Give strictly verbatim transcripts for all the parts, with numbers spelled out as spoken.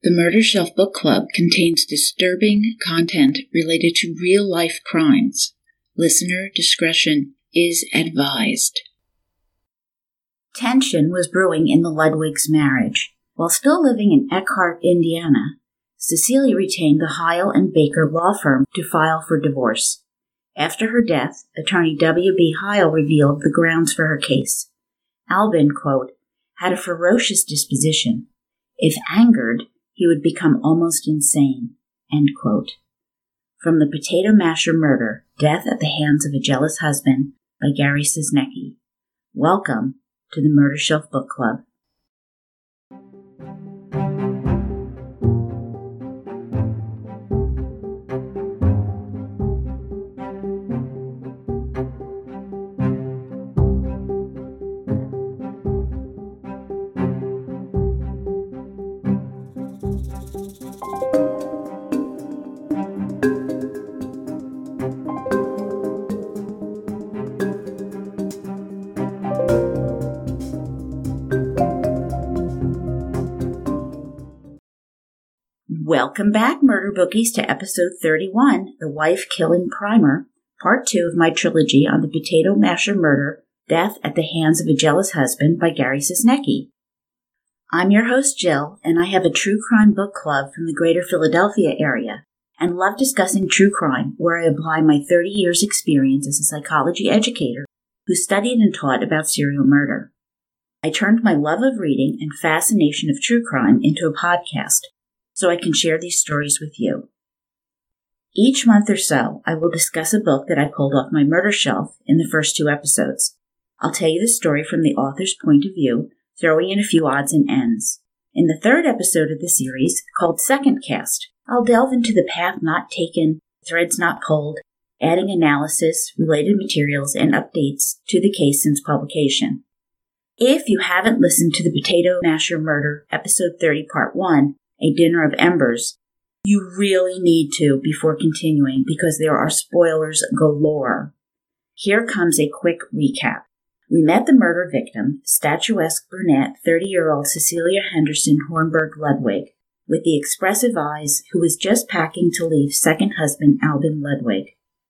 The Murder Shelf Book Club contains disturbing content related to real-life crimes. Listener discretion is advised. Tension was brewing in the Ludwigs' marriage. While still living in Eckhart, Indiana, Cecilia retained the Heil and Baker law firm to file for divorce. After her death, attorney W B Heil revealed the grounds for her case. Albin, quote, had a ferocious disposition. If angered, he would become almost insane, end quote. From The Potato Masher Murder, Death at the Hands of a Jealous Husband by Gary Cisnecki. Welcome to the Murder Shelf Book Club. Welcome back, Murder Bookies, to episode thirty-one, The Wife-Killing Primer, part two of my trilogy on the Potato Masher Murder, Death at the Hands of a Jealous Husband by Gary Cisnecki. I'm your host, Jill, and I have a true crime book club from the greater Philadelphia area, and love discussing true crime, where I apply my thirty years experience as a psychology educator who studied and taught about serial murder. I turned my love of reading and fascination of true crime into a podcast, so I can share these stories with you. Each month or so, I will discuss a book that I pulled off my murder shelf in the first two episodes. I'll tell you the story from the author's point of view, throwing in a few odds and ends. In the third episode of the series, called Second Cast, I'll delve into the path not taken, threads not pulled, adding analysis, related materials, and updates to the case since publication. If you haven't listened to the Potato Masher Murder, episode thirty, part one, A Dinner of Embers, you really need to before continuing because there are spoilers galore. Here comes a quick recap. We met the murder victim, statuesque brunette, thirty-year-old Cecilia Henderson Hornberg Ludwig, with the expressive eyes, who was just packing to leave second husband Albin Ludwig.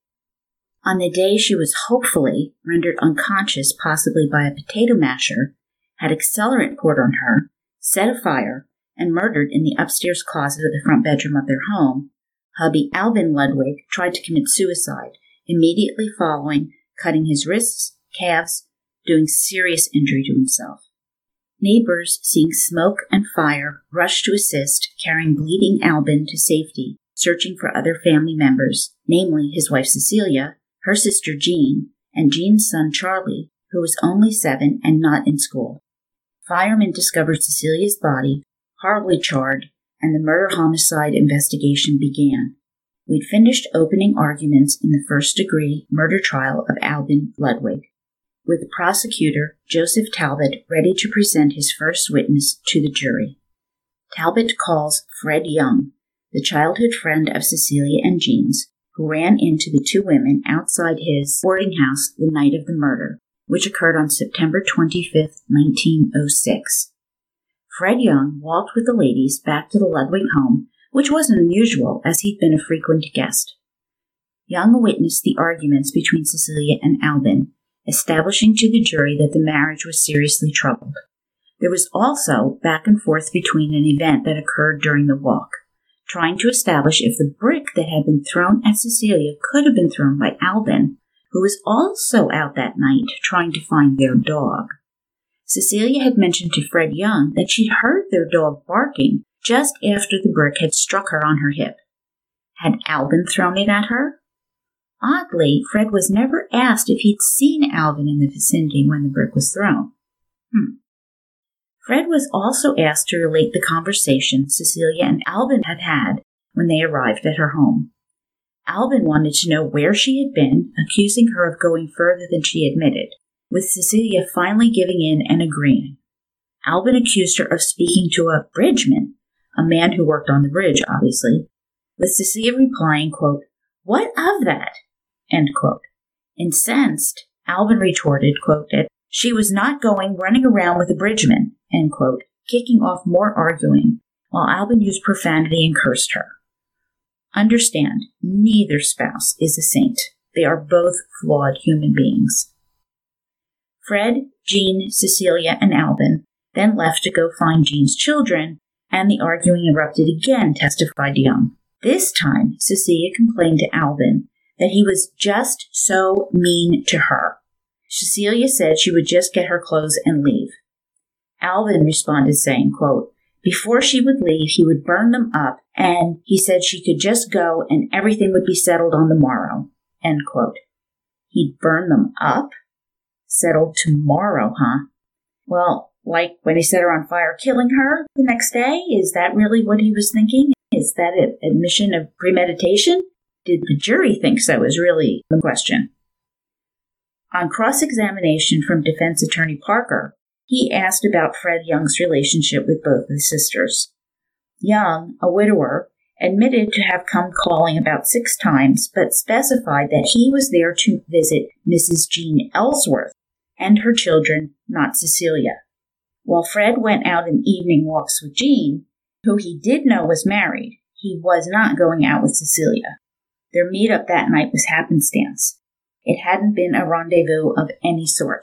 On the day she was hopefully rendered unconscious, possibly by a potato masher, had accelerant poured on her, set a fire, and murdered in the upstairs closet of the front bedroom of their home, hubby Albin Ludwig tried to commit suicide, immediately following cutting his wrists, calves, doing serious injury to himself. Neighbors, seeing smoke and fire, rushed to assist, carrying bleeding Albin to safety, searching for other family members, namely his wife Cecilia, her sister Jean, and Jean's son Charlie, who was only seven and not in school. Firemen discovered Cecilia's body, horribly charred, and the murder-homicide investigation began. We'd finished opening arguments in the first-degree murder trial of Albin Ludwig, with the prosecutor, Joseph Talbot, ready to present his first witness to the jury. Talbot calls Fred Young, the childhood friend of Cecilia and Jean's, who ran into the two women outside his boarding house the night of the murder, which occurred on September twenty-fifth, nineteen oh six. Fred Young walked with the ladies back to the Ludwig home, which wasn't unusual as he'd been a frequent guest. Young witnessed the arguments between Cecilia and Albin, establishing to the jury that the marriage was seriously troubled. There was also back and forth between an event that occurred during the walk, trying to establish if the brick that had been thrown at Cecilia could have been thrown by Albin, who was also out that night trying to find their dog. Cecilia had mentioned to Fred Young that she'd heard their dog barking just after the brick had struck her on her hip. Had Albin thrown it at her? Oddly, Fred was never asked if he'd seen Albin in the vicinity when the brick was thrown. Hmm. Fred was also asked to relate the conversation Cecilia and Albin had had when they arrived at her home. Albin wanted to know where she had been, accusing her of going further than she admitted, with Cecilia finally giving in and agreeing. Albin accused her of speaking to a bridgeman, a man who worked on the bridge, obviously, with Cecilia replying, quote, "What of that?" End quote. Incensed, Albin retorted, quote, that she was not going running around with a bridgeman, end quote, kicking off more arguing while Albin used profanity and cursed her. Understand, neither spouse is a saint. They are both flawed human beings. Fred, Jean, Cecilia, and Albin then left to go find Jean's children, and the arguing erupted again, testified Young. This time, Cecilia complained to Albin that he was just so mean to her. Cecilia said she would just get her clothes and leave. Albin responded saying, quote, before she would leave, he would burn them up, and he said she could just go and everything would be settled on the morrow, end quote. He'd burn them up? Settled tomorrow, huh? Well, like when he set her on fire, killing her the next day? Is that really what he was thinking? Is that an admission of premeditation? Did the jury think so is really the question. On cross-examination from defense attorney Parker, he asked about Fred Young's relationship with both the sisters. Young, a widower, admitted to have come calling about six times, but specified that he was there to visit Missus Jean Ellsworth and her children, not Cecilia. While Fred went out in evening walks with Jean, who he did know was married, he was not going out with Cecilia. Their meetup that night was happenstance. It hadn't been a rendezvous of any sort.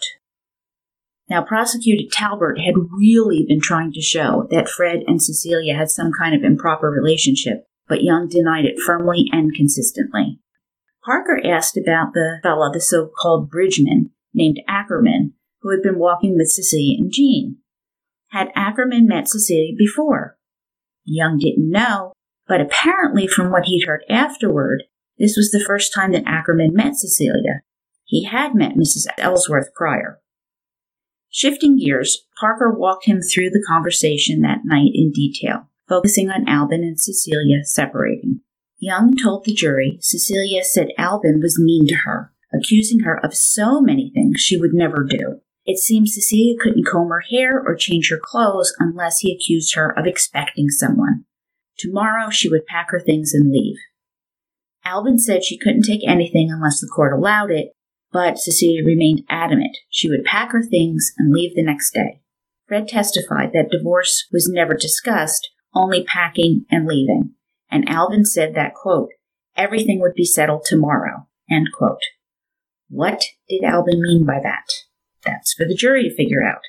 Now, Prosecutor Talbert had really been trying to show that Fred and Cecilia had some kind of improper relationship, but Young denied it firmly and consistently. Parker asked about the fellow, the so-called Bridgman, named Ackerman, who had been walking with Cecilia and Jean. Had Ackerman met Cecilia before? Young didn't know, but apparently from what he'd heard afterward, this was the first time that Ackerman met Cecilia. He had met Missus Ellsworth prior. Shifting gears, Parker walked him through the conversation that night in detail, focusing on Albin and Cecilia separating. Young told the jury Cecilia said Albin was mean to her, accusing her of so many things she would never do. It seems Cecilia couldn't comb her hair or change her clothes unless he accused her of expecting someone. Tomorrow she would pack her things and leave. Albin said she couldn't take anything unless the court allowed it, but Cecilia remained adamant she would pack her things and leave the next day. Fred testified that divorce was never discussed, only packing and leaving, and Albin said that, quote, everything would be settled tomorrow, end quote. What did Albin mean by that? That's for the jury to figure out.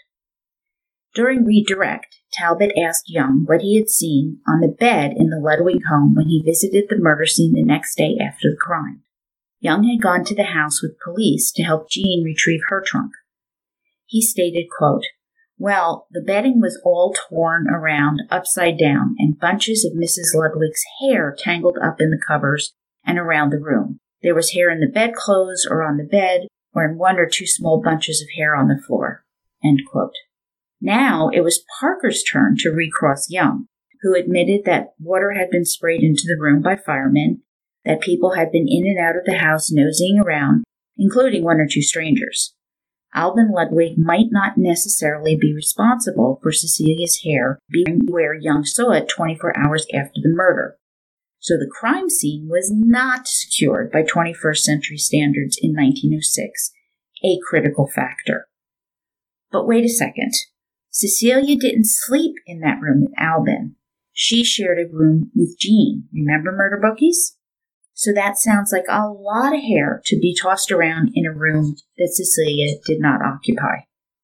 During redirect, Talbot asked Young what he had seen on the bed in the Ludwig home when he visited the murder scene the next day after the crime. Young had gone to the house with police to help Jean retrieve her trunk. He stated, quote, well, the bedding was all torn around upside down and bunches of Missus Ludwig's hair tangled up in the covers and around the room. There was hair in the bedclothes or on the bed or in one or two small bunches of hair on the floor, end quote. Now it was Parker's turn to recross Young, who admitted that water had been sprayed into the room by firemen, that people had been in and out of the house nosing around, including one or two strangers. Albin Ludwig might not necessarily be responsible for Cecilia's hair being where Young saw it twenty-four hours after the murder. So the crime scene was not secured by twenty-first century standards in nineteen oh six, a critical factor. But wait a second. Cecilia didn't sleep in that room with Albin. She shared a room with Jean. Remember Murder Bookies? So that sounds like a lot of hair to be tossed around in a room that Cecilia did not occupy.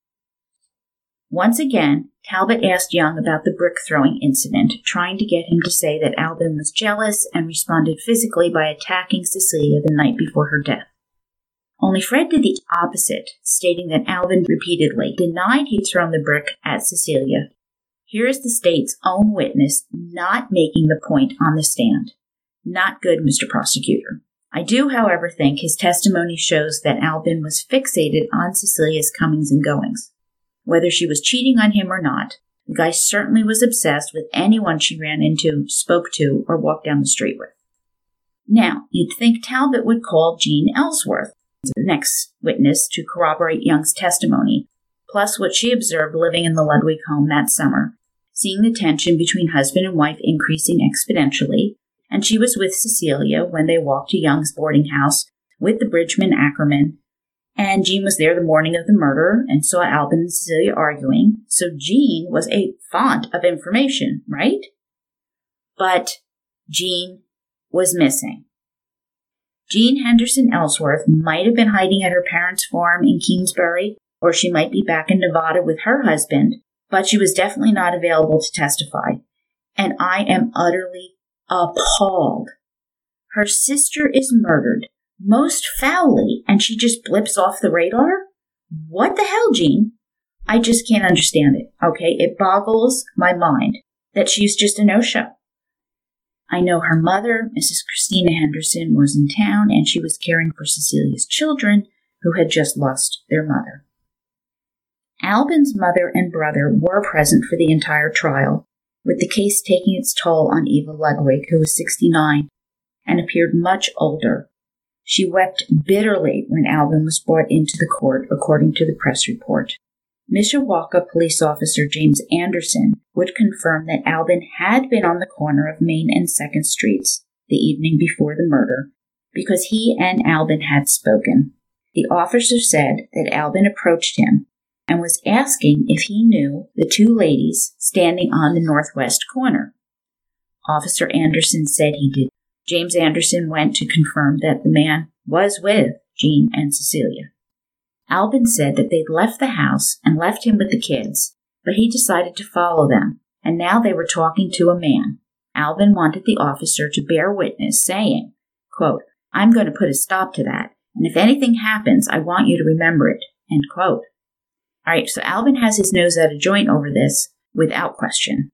Once again, Talbot asked Young about the brick-throwing incident, trying to get him to say that Albin was jealous and responded physically by attacking Cecilia the night before her death. Only Fred did the opposite, stating that Albin repeatedly denied he'd thrown the brick at Cecilia. Here is the state's own witness not making the point on the stand. Not good, Mister Prosecutor. I do, however, think his testimony shows that Albin was fixated on Cecilia's comings and goings. Whether she was cheating on him or not, the guy certainly was obsessed with anyone she ran into, spoke to, or walked down the street with. Now, you'd think Talbot would call Jean Ellsworth, the next witness, to corroborate Young's testimony, plus what she observed living in the Ludwig home that summer, seeing the tension between husband and wife increasing exponentially, and she was with Cecilia when they walked to Young's boarding house with the Bridgman Ackerman, and Jean was there the morning of the murder and saw Albin and Cecilia arguing, so Jean was a font of information, right? but Jean was missing. Jean Henderson Ellsworth might have been hiding at her parents' farm in Kingsbury, or she might be back in Nevada with her husband, but she was definitely not available to testify. And I am utterly appalled. Her sister is murdered, most foully, and she just blips off the radar? What the hell, Jean? I just can't understand it, okay? It boggles my mind that she's just a no-show. I know her mother, Missus Christina Henderson, was in town, and she was caring for Cecilia's children, who had just lost their mother. Albin's mother and brother were present for the entire trial, with the case taking its toll on Eva Ludwig, who was sixty-nine, and appeared much older. She wept bitterly when Albin was brought into the court, according to the press report. Mishawaka police officer James Anderson would confirm that Albin had been on the corner of Main and second Streets the evening before the murder, because he and Albin had spoken. The officer said that Albin approached him and was asking if he knew the two ladies standing on the northwest corner. Officer Anderson said he did. James Anderson went to confirm that the man was with Jean and Cecilia. Albin said that they'd left the house and left him with the kids, but he decided to follow them, and now they were talking to a man. Albin wanted the officer to bear witness, saying, quote, "I'm going to put a stop to that, and if anything happens, I want you to remember it," end quote. All right, so Albin has his nose out of joint over this, without question.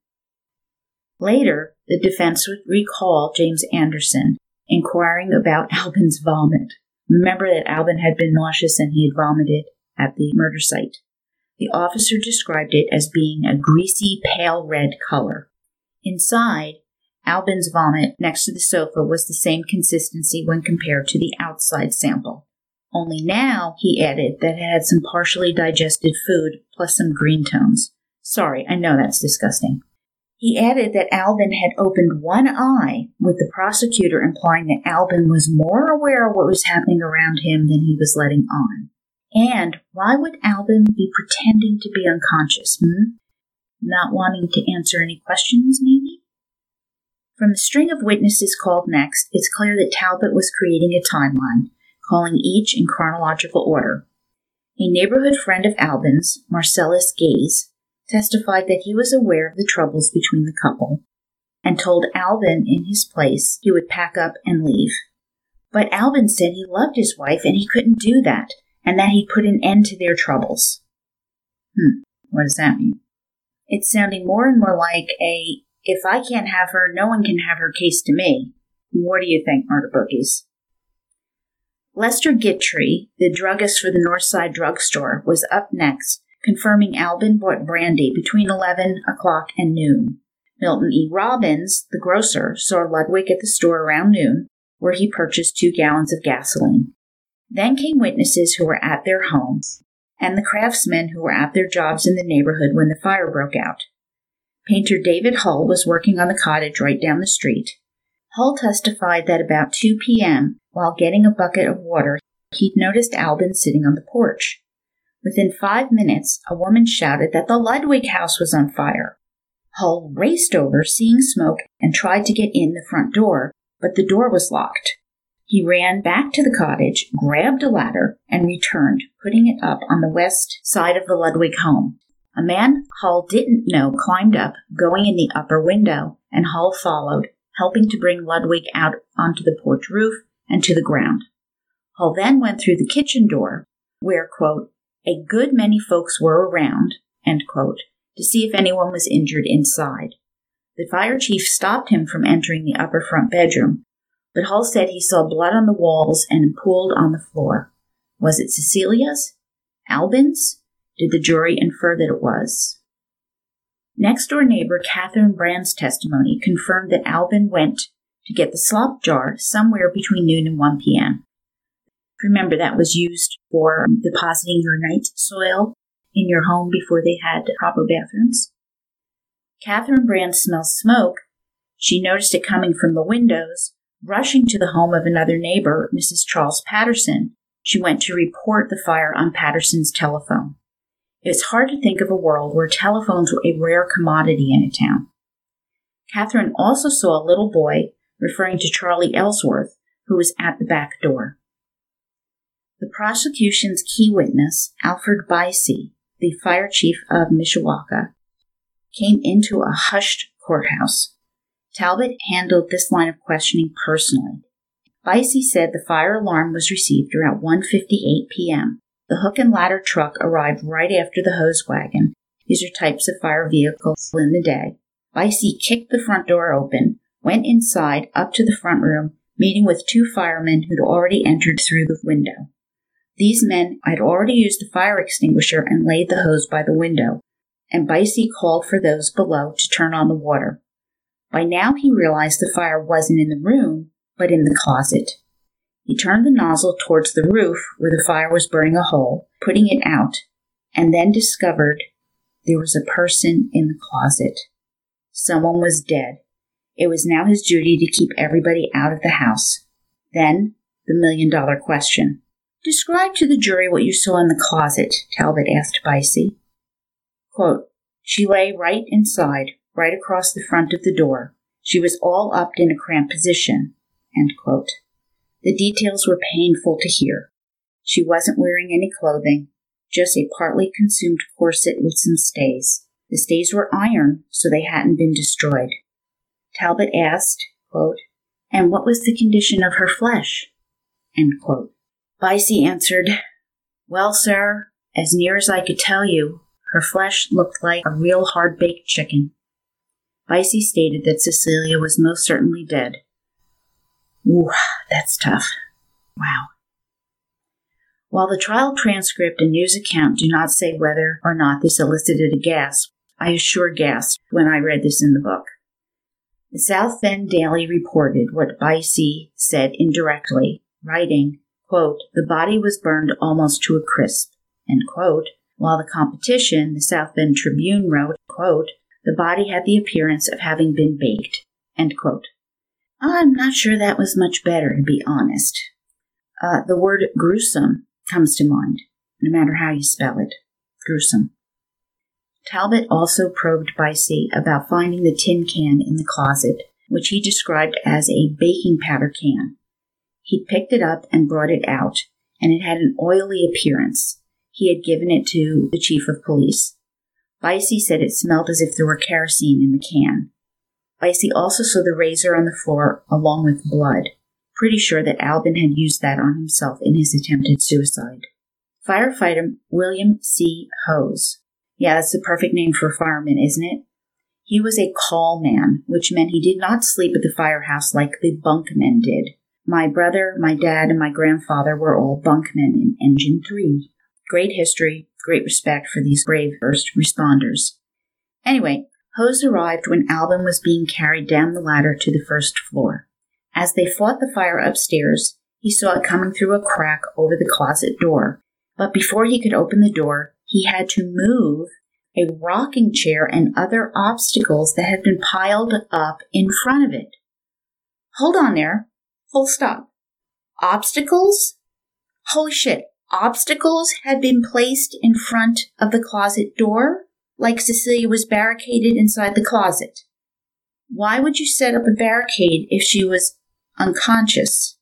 Later, the defense would recall James Anderson inquiring about Albin's vomit. Remember that Albin had been nauseous and he had vomited at the murder site. The officer described it as being a greasy, pale red color. Inside, Albin's vomit next to the sofa was the same consistency when compared to the outside sample. Only now, he added, that it had some partially digested food plus some green tones. Sorry, I know that's disgusting. He added that Albin had opened one eye, with the prosecutor implying that Albin was more aware of what was happening around him than he was letting on. And why would Albin be pretending to be unconscious, hmm? Not wanting to answer any questions, maybe? From the string of witnesses called next, it's clear that Talbot was creating a timeline, calling each in chronological order. A neighborhood friend of Albin's, Marcellus Gaze, testified that he was aware of the troubles between the couple, and told Albin in his place he would pack up and leave. But Albin said he loved his wife and he couldn't do that, and that he'd put an end to their troubles. Hmm, what does that mean? It's sounding more and more like a, if I can't have her, no one can have her case to me. What do you think, murder bookies? Lester Gittrey, the druggist for the Northside Drugstore, was up next, confirming Albin bought brandy between eleven o'clock and noon. Milton E. Robbins, the grocer, saw Ludwig at the store around noon, where he purchased two gallons of gasoline. Then came witnesses who were at their homes, and the craftsmen who were at their jobs in the neighborhood when the fire broke out. Painter David Hull was working on the cottage right down the street. Hull testified that about two p.m., while getting a bucket of water, he'd noticed Albin sitting on the porch. Within five minutes, a woman shouted that the Ludwig house was on fire. Hull raced over, seeing smoke, and tried to get in the front door, but the door was locked. He ran back to the cottage, grabbed a ladder, and returned, putting it up on the west side of the Ludwig home. A man Hull didn't know climbed up, going in the upper window, and Hull followed, helping to bring Ludwig out onto the porch roof and to the ground. Hull then went through the kitchen door, where, quote, a good many folks were around, end quote, to see if anyone was injured inside. The fire chief stopped him from entering the upper front bedroom, but Hull said he saw blood on the walls and pooled on the floor. Was it Cecilia's? Albin's? Did the jury infer that it was? Next-door neighbor Catherine Brand's testimony confirmed that Albin went to get the slop jar somewhere between noon and one p.m. Remember, that was used for depositing your night soil in your home before they had proper bathrooms. Catherine Brand smelled smoke. She noticed it coming from the windows. Rushing to the home of another neighbor, Missus Charles Patterson, she went to report the fire on Patterson's telephone. It's hard to think of a world where telephones were a rare commodity in a town. Catherine also saw a little boy, referring to Charlie Ellsworth, who was at the back door. The prosecution's key witness, Alfred Bicey, the fire chief of Mishawaka, came into a hushed courthouse. Talbot handled this line of questioning personally. Bicey said the fire alarm was received around one fifty-eight p.m. The hook and ladder truck arrived right after the hose wagon. These are types of fire vehicles in the day. Bicey kicked the front door open, went inside up to the front room, meeting with two firemen who'd already entered through the window. These men had already used the fire extinguisher and laid the hose by the window, and Bicey called for those below to turn on the water. By now he realized the fire wasn't in the room, but in the closet. He turned the nozzle towards the roof where the fire was burning a hole, putting it out, and then discovered there was a person in the closet. Someone was dead. It was now his duty to keep everybody out of the house. Then, the million-dollar question. Describe to the jury what you saw in the closet, Talbot asked Bicey. Quote, she lay right inside, right across the front of the door. She was all up in a cramped position. End quote. The details were painful to hear. She wasn't wearing any clothing, just a partly consumed corset with some stays. The stays were iron, so they hadn't been destroyed. Talbot asked, quote, and what was the condition of her flesh? End quote. Bicey answered, well, sir, as near as I could tell you, her flesh looked like a real hard-baked chicken. Bicey stated that Cecilia was most certainly dead. Ooh, that's tough. Wow. While the trial transcript and news account do not say whether or not this elicited a gasp, I sure gasped when I read this in the book. The South Bend Daily reported what Bicey said indirectly, writing, quote, the body was burned almost to a crisp, end quote, while the competition, the South Bend Tribune, wrote, quote, the body had the appearance of having been baked, end quote. I'm not sure that was much better, to be honest. Uh, the word gruesome comes to mind, no matter how you spell it. Gruesome. Talbot also probed Bicey about finding the tin can in the closet, which he described as a baking powder can. He picked it up and brought it out, and it had an oily appearance. He had given it to the chief of police. Bicey said it smelled as if there were kerosene in the can. Bicey also saw the razor on the floor along with blood. Pretty sure that Albin had used that on himself in his attempted suicide. Firefighter William C. Hose. Yeah, that's the perfect name for a fireman, isn't it? He was a call man, which meant he did not sleep at the firehouse like the bunkmen did. My brother, my dad, and my grandfather were all bunkmen in Engine three. Great history, great respect for these brave first responders. Anyway, Hose arrived when Albin was being carried down the ladder to the first floor. As they fought the fire upstairs, he saw it coming through a crack over the closet door. But before he could open the door, he had to move a rocking chair and other obstacles that had been piled up in front of it. Hold on there. Full stop. Obstacles? Holy shit. Obstacles had been placed in front of the closet door, like Cecilia was barricaded inside the closet. Why would you set up a barricade if she was unconscious?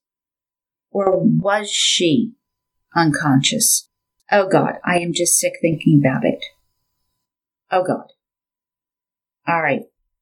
Or was she unconscious? Oh God, I am just sick thinking about it. Oh God. All right.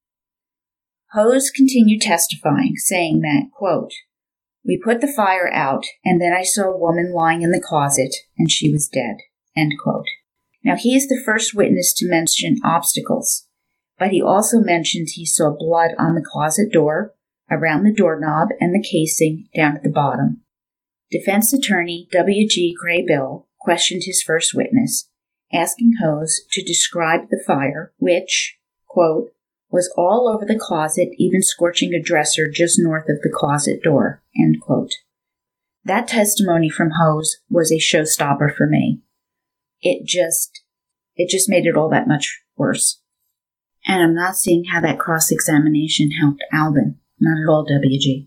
Hose continued testifying, saying that, quote, we put the fire out, and then I saw a woman lying in the closet, and she was dead, end quote. Now, he is the first witness to mention obstacles, but he also mentioned he saw blood on the closet door, around the doorknob, and the casing down at the bottom. Defense attorney W G Graybill questioned his first witness, asking Hose to describe the fire, which, quote, was all over the closet, even scorching a dresser just north of the closet door, end quote. That testimony from Hose was a showstopper for me. It just, it just made it all that much worse. And I'm not seeing how that cross-examination helped Albin. Not at all, W G.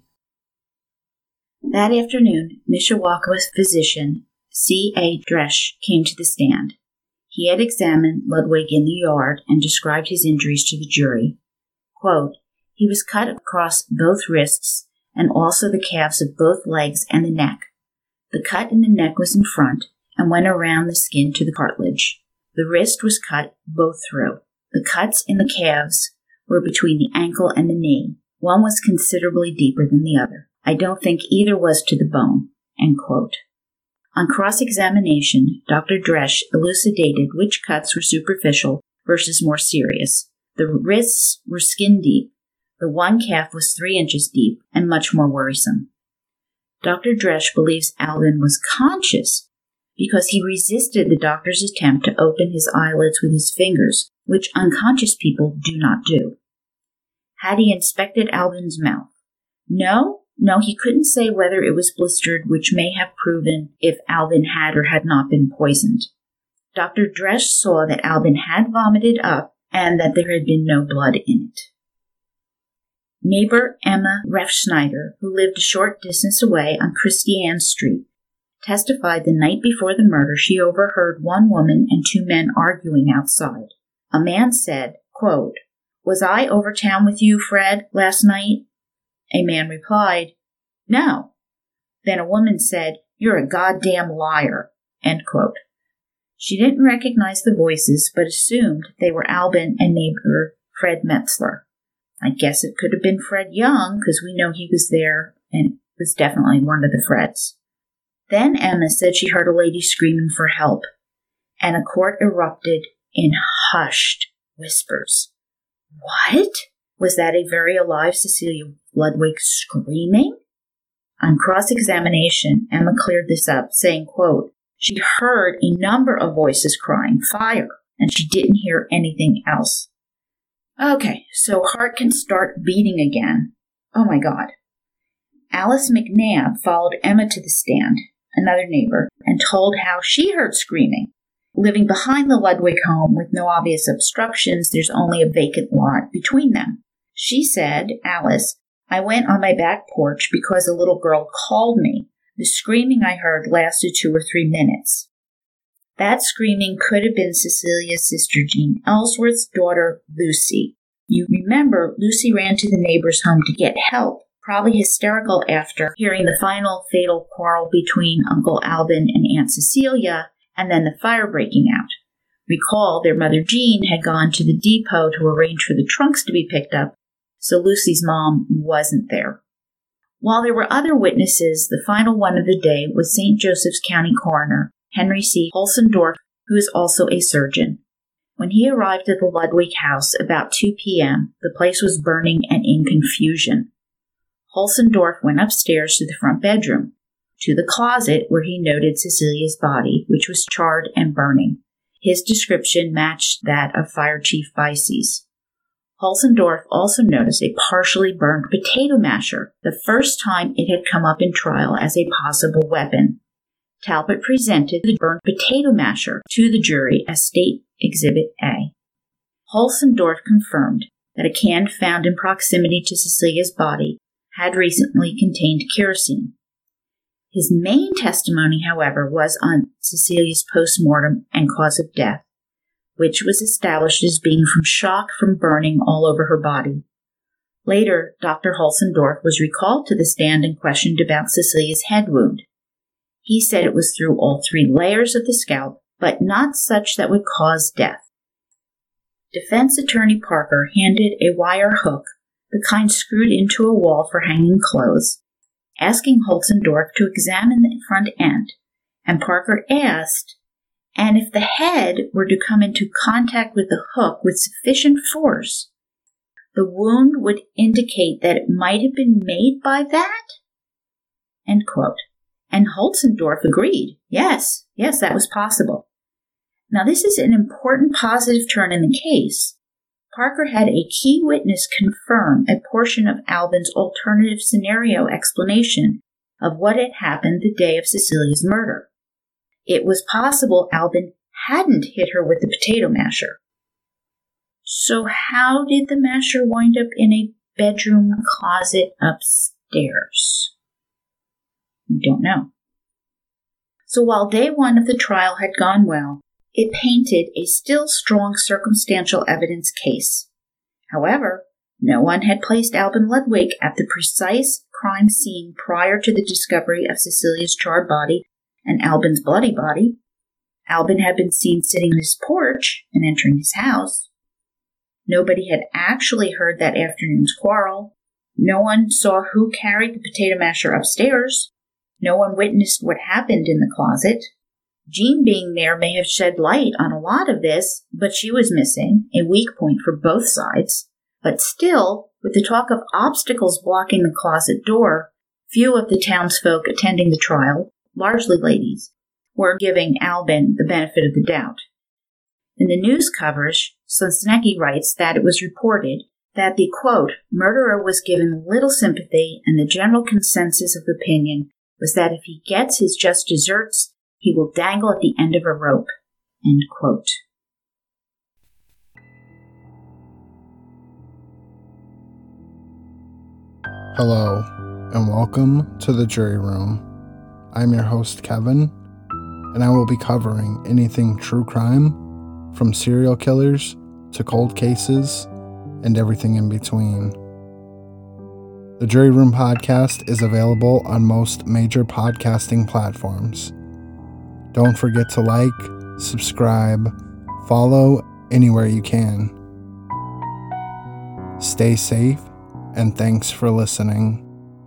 That afternoon, Mishawaka's physician, C A Dresch, came to the stand. He had examined Ludwig in the yard and described his injuries to the jury. Quote, He was cut across both wrists and also the calves of both legs and the neck. The cut in the neck was in front and went around the skin to the cartilage. The wrist was cut both through. The cuts in the calves were between the ankle and the knee. One was considerably deeper than the other. I don't think either was to the bone." End quote. On cross-examination, Doctor Dresch elucidated which cuts were superficial versus more serious. The wrists were skin-deep. The one calf was three inches deep and much more worrisome. Doctor Dresch believes Albin was conscious because he resisted the doctor's attempt to open his eyelids with his fingers, which unconscious people do not do. Had he inspected Albin's mouth? No, no, he couldn't say whether it was blistered, which may have proven if Albin had or had not been poisoned. Doctor Dresch saw that Albin had vomited up and that there had been no blood in it. Neighbor Emma Refschneider, who lived a short distance away on Christiane Street, testified the night before the murder she overheard one woman and two men arguing outside. A man said, quote, "Was I over town with you, Fred, last night?" A man replied, "No." Then a woman said, "You're a goddamn liar." End quote. She didn't recognize the voices, but assumed they were Albin and neighbor Fred Metzler. I guess it could have been Fred Young, because we know he was there and was definitely one of the Freds. Then Emma said she heard a lady screaming for help, and a court erupted in hushed whispers. What? Was that a very alive Cecilia Ludwig screaming? On cross-examination, Emma cleared this up, saying, quote, she heard a number of voices crying, "Fire," and she didn't hear anything else. Okay, so heart can start beating again. Oh my God. Alice McNabb followed Emma to the stand, another neighbor, and told how she heard screaming. Living behind the Ludwig home with no obvious obstructions, there's only a vacant lot between them. She said, Alice, "I went on my back porch because a little girl called me. The screaming I heard lasted two or three minutes. That screaming could have been Cecilia's sister Jean Ellsworth's daughter, Lucy. You remember Lucy ran to the neighbor's home to get help, probably hysterical after hearing the final fatal quarrel between Uncle Albin and Aunt Cecilia, and then the fire breaking out. Recall their mother Jean had gone to the depot to arrange for the trunks to be picked up, so Lucy's mom wasn't there. While there were other witnesses, the final one of the day was Saint Joseph's County coroner, Henry C. Holzendorf, who is also a surgeon. When he arrived at the Ludwig house about two p.m., the place was burning and in confusion. Holzendorf went upstairs to the front bedroom, to the closet where he noted Cecilia's body, which was charred and burning. His description matched that of Fire Chief Bices. Holzendorf also noticed a partially burned potato masher, the first time it had come up in trial as a possible weapon. Talbot presented the burnt potato masher to the jury as State Exhibit A. Holzendorf confirmed that a can found in proximity to Cecilia's body had recently contained kerosene. His main testimony, however, was on Cecilia's post-mortem and cause of death, which was established as being from shock from burning all over her body. Later, Doctor Holzendorf was recalled to the stand and questioned about Cecilia's head wound. He said it was through all three layers of the scalp, but not such that would cause death. Defense attorney Parker handed a wire hook, the kind screwed into a wall for hanging clothes, asking Holzendorf to examine the front end, and Parker asked, and if the head were to come into contact with the hook with sufficient force, the wound would indicate that it might have been made by that? End quote. And Holzendorf agreed. Yes, yes, that was possible. Now, this is an important positive turn in the case. Parker had a key witness confirm a portion of Albin's alternative scenario explanation of what had happened the day of Cecilia's murder. It was possible Albin hadn't hit her with the potato masher. So how did the masher wind up in a bedroom closet upstairs? We don't know. So while day one of the trial had gone well, it painted a still strong circumstantial evidence case. However, No one had placed Albin Ludwig at the precise crime scene prior to the discovery of Cecilia's charred body and Albin's bloody body. Albin had been seen sitting on his porch and entering his house. Nobody had actually heard that afternoon's quarrel. No one saw who carried the potato masher upstairs. No one witnessed what happened in the closet. Jean being there may have shed light on a lot of this, but she was missing, a weak point for both sides. But still, with the talk of obstacles blocking the closet door, few of the townsfolk attending the trial, largely ladies, were giving Albin the benefit of the doubt. In the news coverage, Sosnecki writes that it was reported that the, quote, murderer was given little sympathy, and the general consensus of opinion was that if he gets his just deserts, he will dangle at the end of a rope, end quote. Hello, and welcome to the Jury Room. I'm your host, Kevin, and I will be covering anything true crime, from serial killers to cold cases, and everything in between. The Jury Room podcast is available on most major podcasting platforms. Don't forget to like, subscribe, follow anywhere you can. Stay safe, and thanks for listening.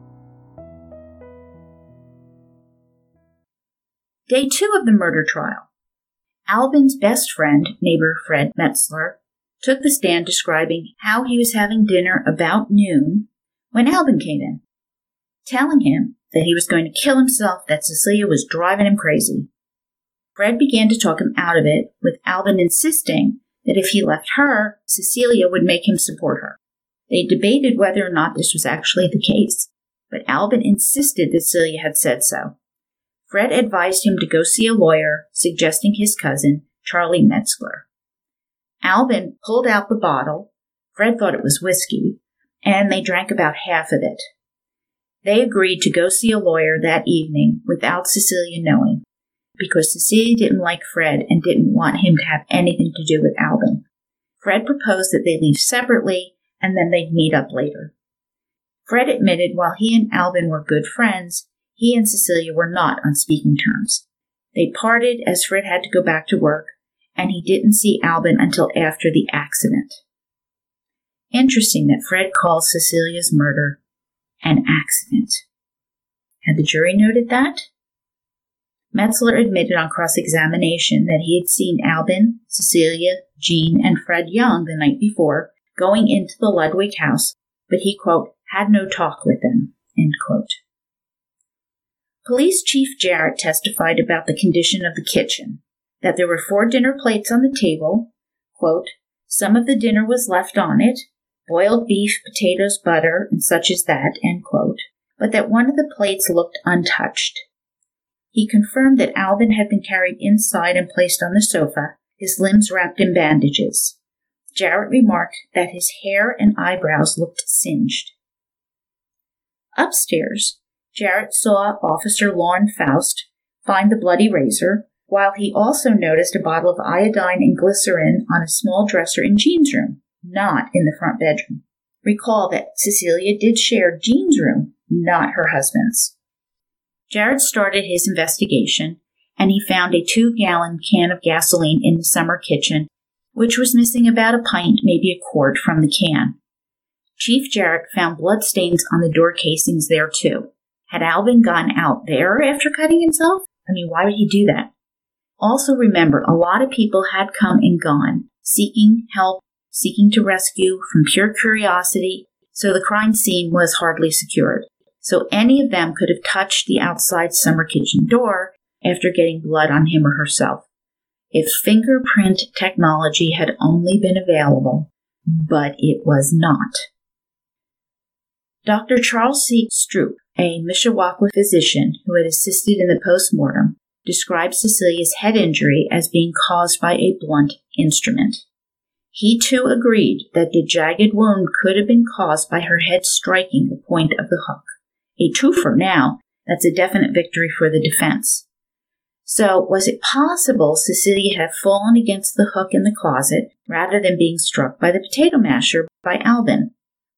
Day two of the murder trial. Albin's best friend, neighbor Fred Metzler, took the stand describing how he was having dinner about noon when Albin came in, telling him that he was going to kill himself, that Cecilia was driving him crazy. Fred began to talk him out of it, with Albin insisting that if he left her, Cecilia would make him support her. They debated whether or not this was actually the case, but Albin insisted that Cecilia had said so. Fred advised him to go see a lawyer, suggesting his cousin, Charlie Metzler. Albin pulled out the bottle. Fred thought it was whiskey, and they drank about half of it. They agreed to go see a lawyer that evening without Cecilia knowing, because Cecilia didn't like Fred and didn't want him to have anything to do with Albin. Fred proposed that they leave separately and then they'd meet up later. Fred admitted while he and Albin were good friends, he and Cecilia were not on speaking terms. They parted as Fred had to go back to work, and he didn't see Albin until after the accident. Interesting that Fred calls Cecilia's murder an accident. Had the jury noted that? Metzler admitted on cross-examination that he had seen Albin, Cecilia, Jean, and Fred Young the night before going into the Ludwig house, but he, quote, had no talk with them, end quote. Police Chief Jarrett testified about the condition of the kitchen, that there were four dinner plates on the table, quote, some of the dinner was left on it, boiled beef, potatoes, butter, and such as that, end quote, but that one of the plates looked untouched. He confirmed that Albin had been carried inside and placed on the sofa, his limbs wrapped in bandages. Jarrett remarked that his hair and eyebrows looked singed. Upstairs, Jarrett saw Officer Lorne Faust find the bloody razor, while he also noticed a bottle of iodine and glycerin on a small dresser in Jean's room, not in the front bedroom. Recall that Cecilia did share Jean's room, not her husband's. Jarrett started his investigation, and he found a two-gallon can of gasoline in the summer kitchen, which was missing about a pint, maybe a quart, from the can. Chief Jarrett found bloodstains on the door casings there, too. Had Albin gone out there after cutting himself? I mean, why would he do that? Also remember, a lot of people had come and gone, seeking help, seeking to rescue from pure curiosity, so the crime scene was hardly secured. So any of them could have touched the outside summer kitchen door after getting blood on him or herself. If fingerprint technology had only been available, but it was not. Doctor Charles C. Stroop, a Mishawaka physician who had assisted in the post-mortem, described Cecilia's head injury as being caused by a blunt instrument. He too agreed that the jagged wound could have been caused by her head striking the point of the hook. A twofer now, that's a definite victory for the defense. So, was it possible Cecilia had fallen against the hook in the closet rather than being struck by the potato masher by Albin?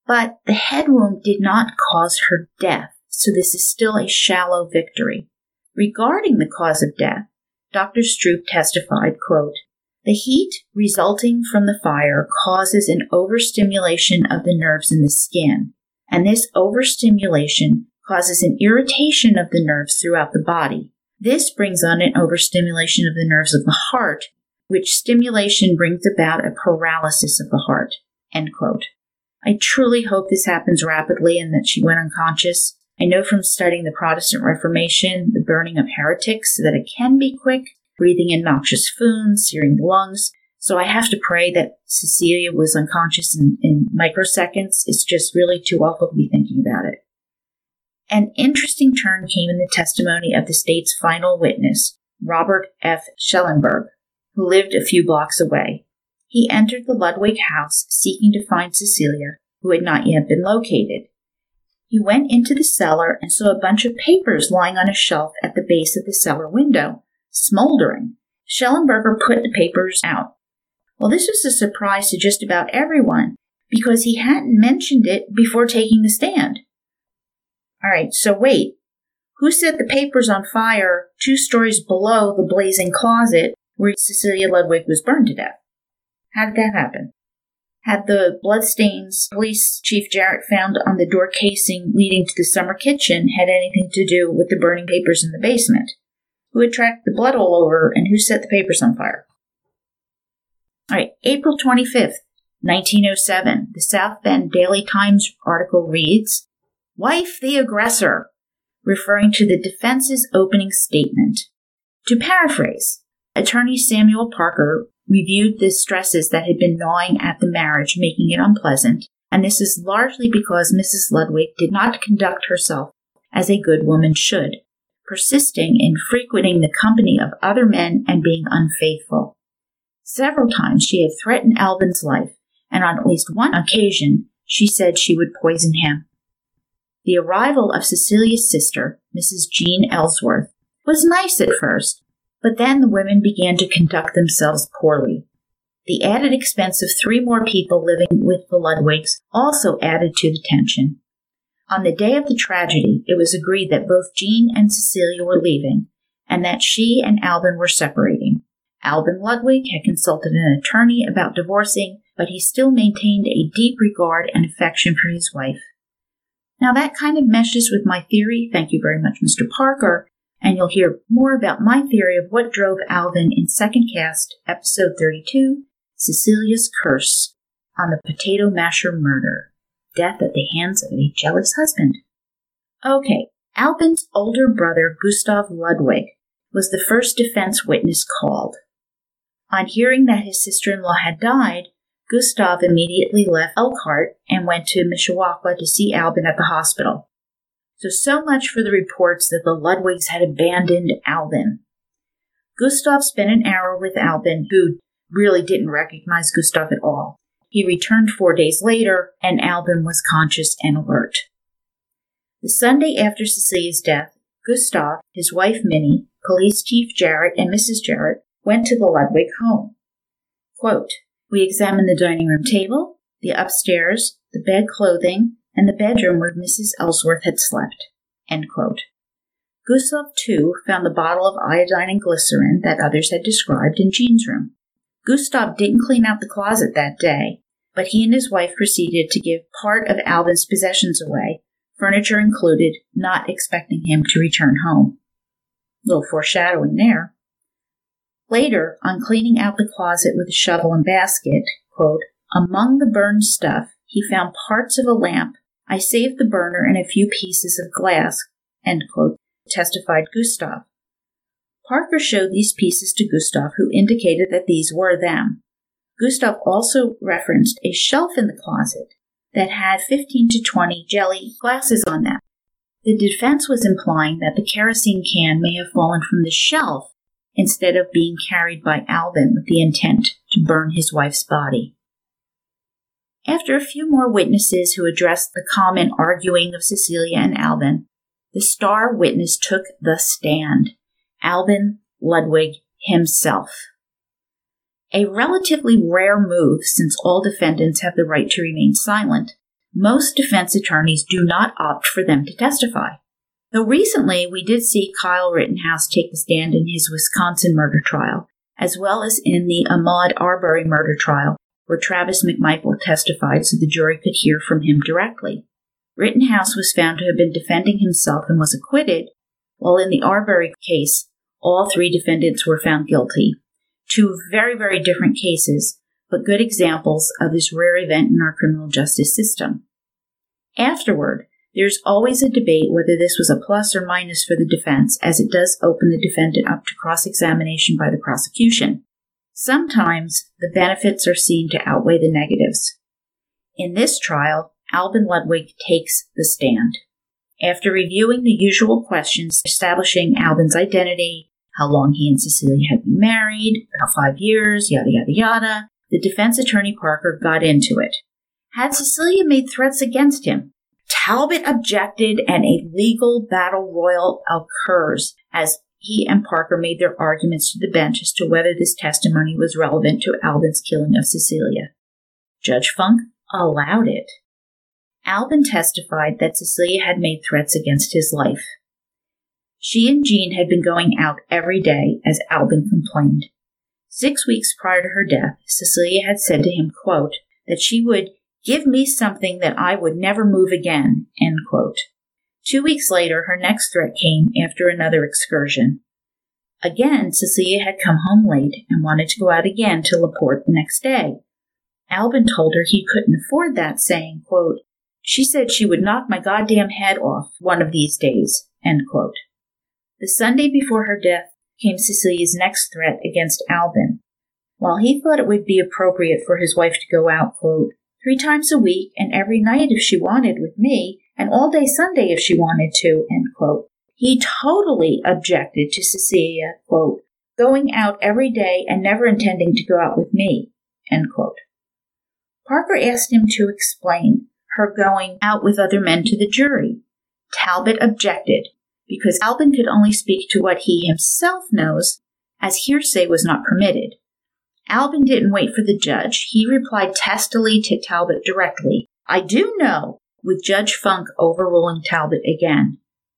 But the head wound did not cause her death, so this is still a shallow victory. Regarding the cause of death, Doctor Stroop testified, quote, "The heat resulting from the fire causes an overstimulation of the nerves in the skin, and this overstimulation causes an irritation of the nerves throughout the body. This brings on an overstimulation of the nerves of the heart, which stimulation brings about a paralysis of the heart." End quote. I truly hope this happens rapidly and that she went unconscious. I know from studying the Protestant Reformation, the burning of heretics, that it can be quick, breathing in noxious fumes, searing the lungs. So I have to pray that Cecilia was unconscious in, in microseconds. It's just really too awful to be thinking about it. An interesting turn came in the testimony of the state's final witness, Robert F. Schellenberg, who lived a few blocks away. He entered the Ludwig house seeking to find Cecilia, who had not yet been located. He went into the cellar and saw a bunch of papers lying on a shelf at the base of the cellar window, smoldering. Schellenberger put the papers out. Well, this was a surprise to just about everyone, because he hadn't mentioned it before taking the stand. All right, so wait. Who set the papers on fire two stories below the blazing closet where Cecilia Ludwig was burned to death? How did that happen? Had the bloodstains Police Chief Jarrett found on the door casing leading to the summer kitchen had anything to do with the burning papers in the basement? Who had tracked the blood all over, and who set the papers on fire? All right, April twenty-fifth, nineteen oh seven, the South Bend Daily Times article reads, "Wife the aggressor," referring to the defense's opening statement. To paraphrase, Attorney Samuel Parker reviewed the stresses that had been gnawing at the marriage, making it unpleasant, and this is largely because Missus Ludwig did not conduct herself as a good woman should, persisting in frequenting the company of other men and being unfaithful. Several times she had threatened Albin's life, and on at least one occasion she said she would poison him. The arrival of Cecilia's sister, Missus Jean Ellsworth, was nice at first, but then the women began to conduct themselves poorly. The added expense of three more people living with the Ludwigs also added to the tension. On the day of the tragedy, it was agreed that both Jean and Cecilia were leaving, and that she and Albin were separating. Albin Ludwig had consulted an attorney about divorcing, but he still maintained a deep regard and affection for his wife. Now that kind of meshes with my theory, thank you very much, Mister Parker, and you'll hear more about my theory of what drove Alvin in Second Cast, Episode thirty-two, Cecilia's Curse, on the Potato Masher Murder, Death at the Hands of a Jealous Husband. Okay, Albin's older brother, Gustav Ludwig, was the first defense witness called. On hearing that his sister-in-law had died, Gustav immediately left Elkhart and went to Mishawaka to see Albin at the hospital. So, so much for the reports that the Ludwigs had abandoned Albin. Gustav spent an hour with Albin, who really didn't recognize Gustav at all. He returned four days later, and Albin was conscious and alert. The Sunday after Cecilia's death, Gustav, his wife Minnie, Police Chief Jarrett, and Missus Jarrett went to the Ludwig home. Quote, "We examined the dining room table, the upstairs, the bed clothing, and the bedroom where Missus Ellsworth had slept." End quote. Gustav, too, found the bottle of iodine and glycerin that others had described in Jean's room. Gustav didn't clean out the closet that day, but he and his wife proceeded to give part of Albin's possessions away, furniture included, not expecting him to return home. Little foreshadowing there. Later, on cleaning out the closet with a shovel and basket, quote, "Among the burned stuff, he found parts of a lamp. I saved the burner and a few pieces of glass," end quote, testified Gustav. Parker showed these pieces to Gustav, who indicated that these were them. Gustav also referenced a shelf in the closet that had fifteen to twenty jelly glasses on them. The defense was implying that the kerosene can may have fallen from the shelf instead of being carried by Albin with the intent to burn his wife's body. After a few more witnesses who addressed the common arguing of Cecilia and Albin, the star witness took the stand, Albin Ludwig himself. A relatively rare move, since all defendants have the right to remain silent, most defense attorneys do not opt for them to testify. Though recently we did see Kyle Rittenhouse take the stand in his Wisconsin murder trial, as well as in the Ahmaud Arbery murder trial, where Travis McMichael testified so the jury could hear from him directly. Rittenhouse was found to have been defending himself and was acquitted, while in the Arbery case, all three defendants were found guilty. Two very, very different cases, but good examples of this rare event in our criminal justice system. Afterward, there's always a debate whether this was a plus or minus for the defense, as it does open the defendant up to cross-examination by the prosecution. Sometimes the benefits are seen to outweigh the negatives. In this trial, Alvin Ludwig takes the stand. After reviewing the usual questions establishing Alvin's identity, how long he and Cecilia had been married, about five years, yada yada yada, the defense attorney Parker got into it. Had Cecilia made threats against him? Talbot objected, and a legal battle royal occurs as he and Parker made their arguments to the bench as to whether this testimony was relevant to Alvin's killing of Cecilia. Judge Funk allowed it. Alvin testified that Cecilia had made threats against his life. She and Jean had been going out every day, as Alvin complained. Six weeks prior to her death, Cecilia had said to him, quote, that she would give me something that I would never move again, end quote. Two weeks later, her next threat came after another excursion. Again, Cecilia had come home late and wanted to go out again to LaPorte the next day. Alvin told her he couldn't afford that, saying, quote, she said she would knock my goddamn head off one of these days, end quote. The Sunday before her death came Cecilia's next threat against Alvin. While he thought it would be appropriate for his wife to go out, quote, three times a week and every night if she wanted with me, and all day Sunday if she wanted to, end quote, he totally objected to Cecilia, quote, going out every day and never intending to go out with me, end quote. Parker asked him to explain her going out with other men to the jury. Talbot objected, because Alvin could only speak to what he himself knows, as hearsay was not permitted. Alvin didn't wait for the judge. He replied testily to Talbot directly, I do know, with Judge Funk overruling Talbot again.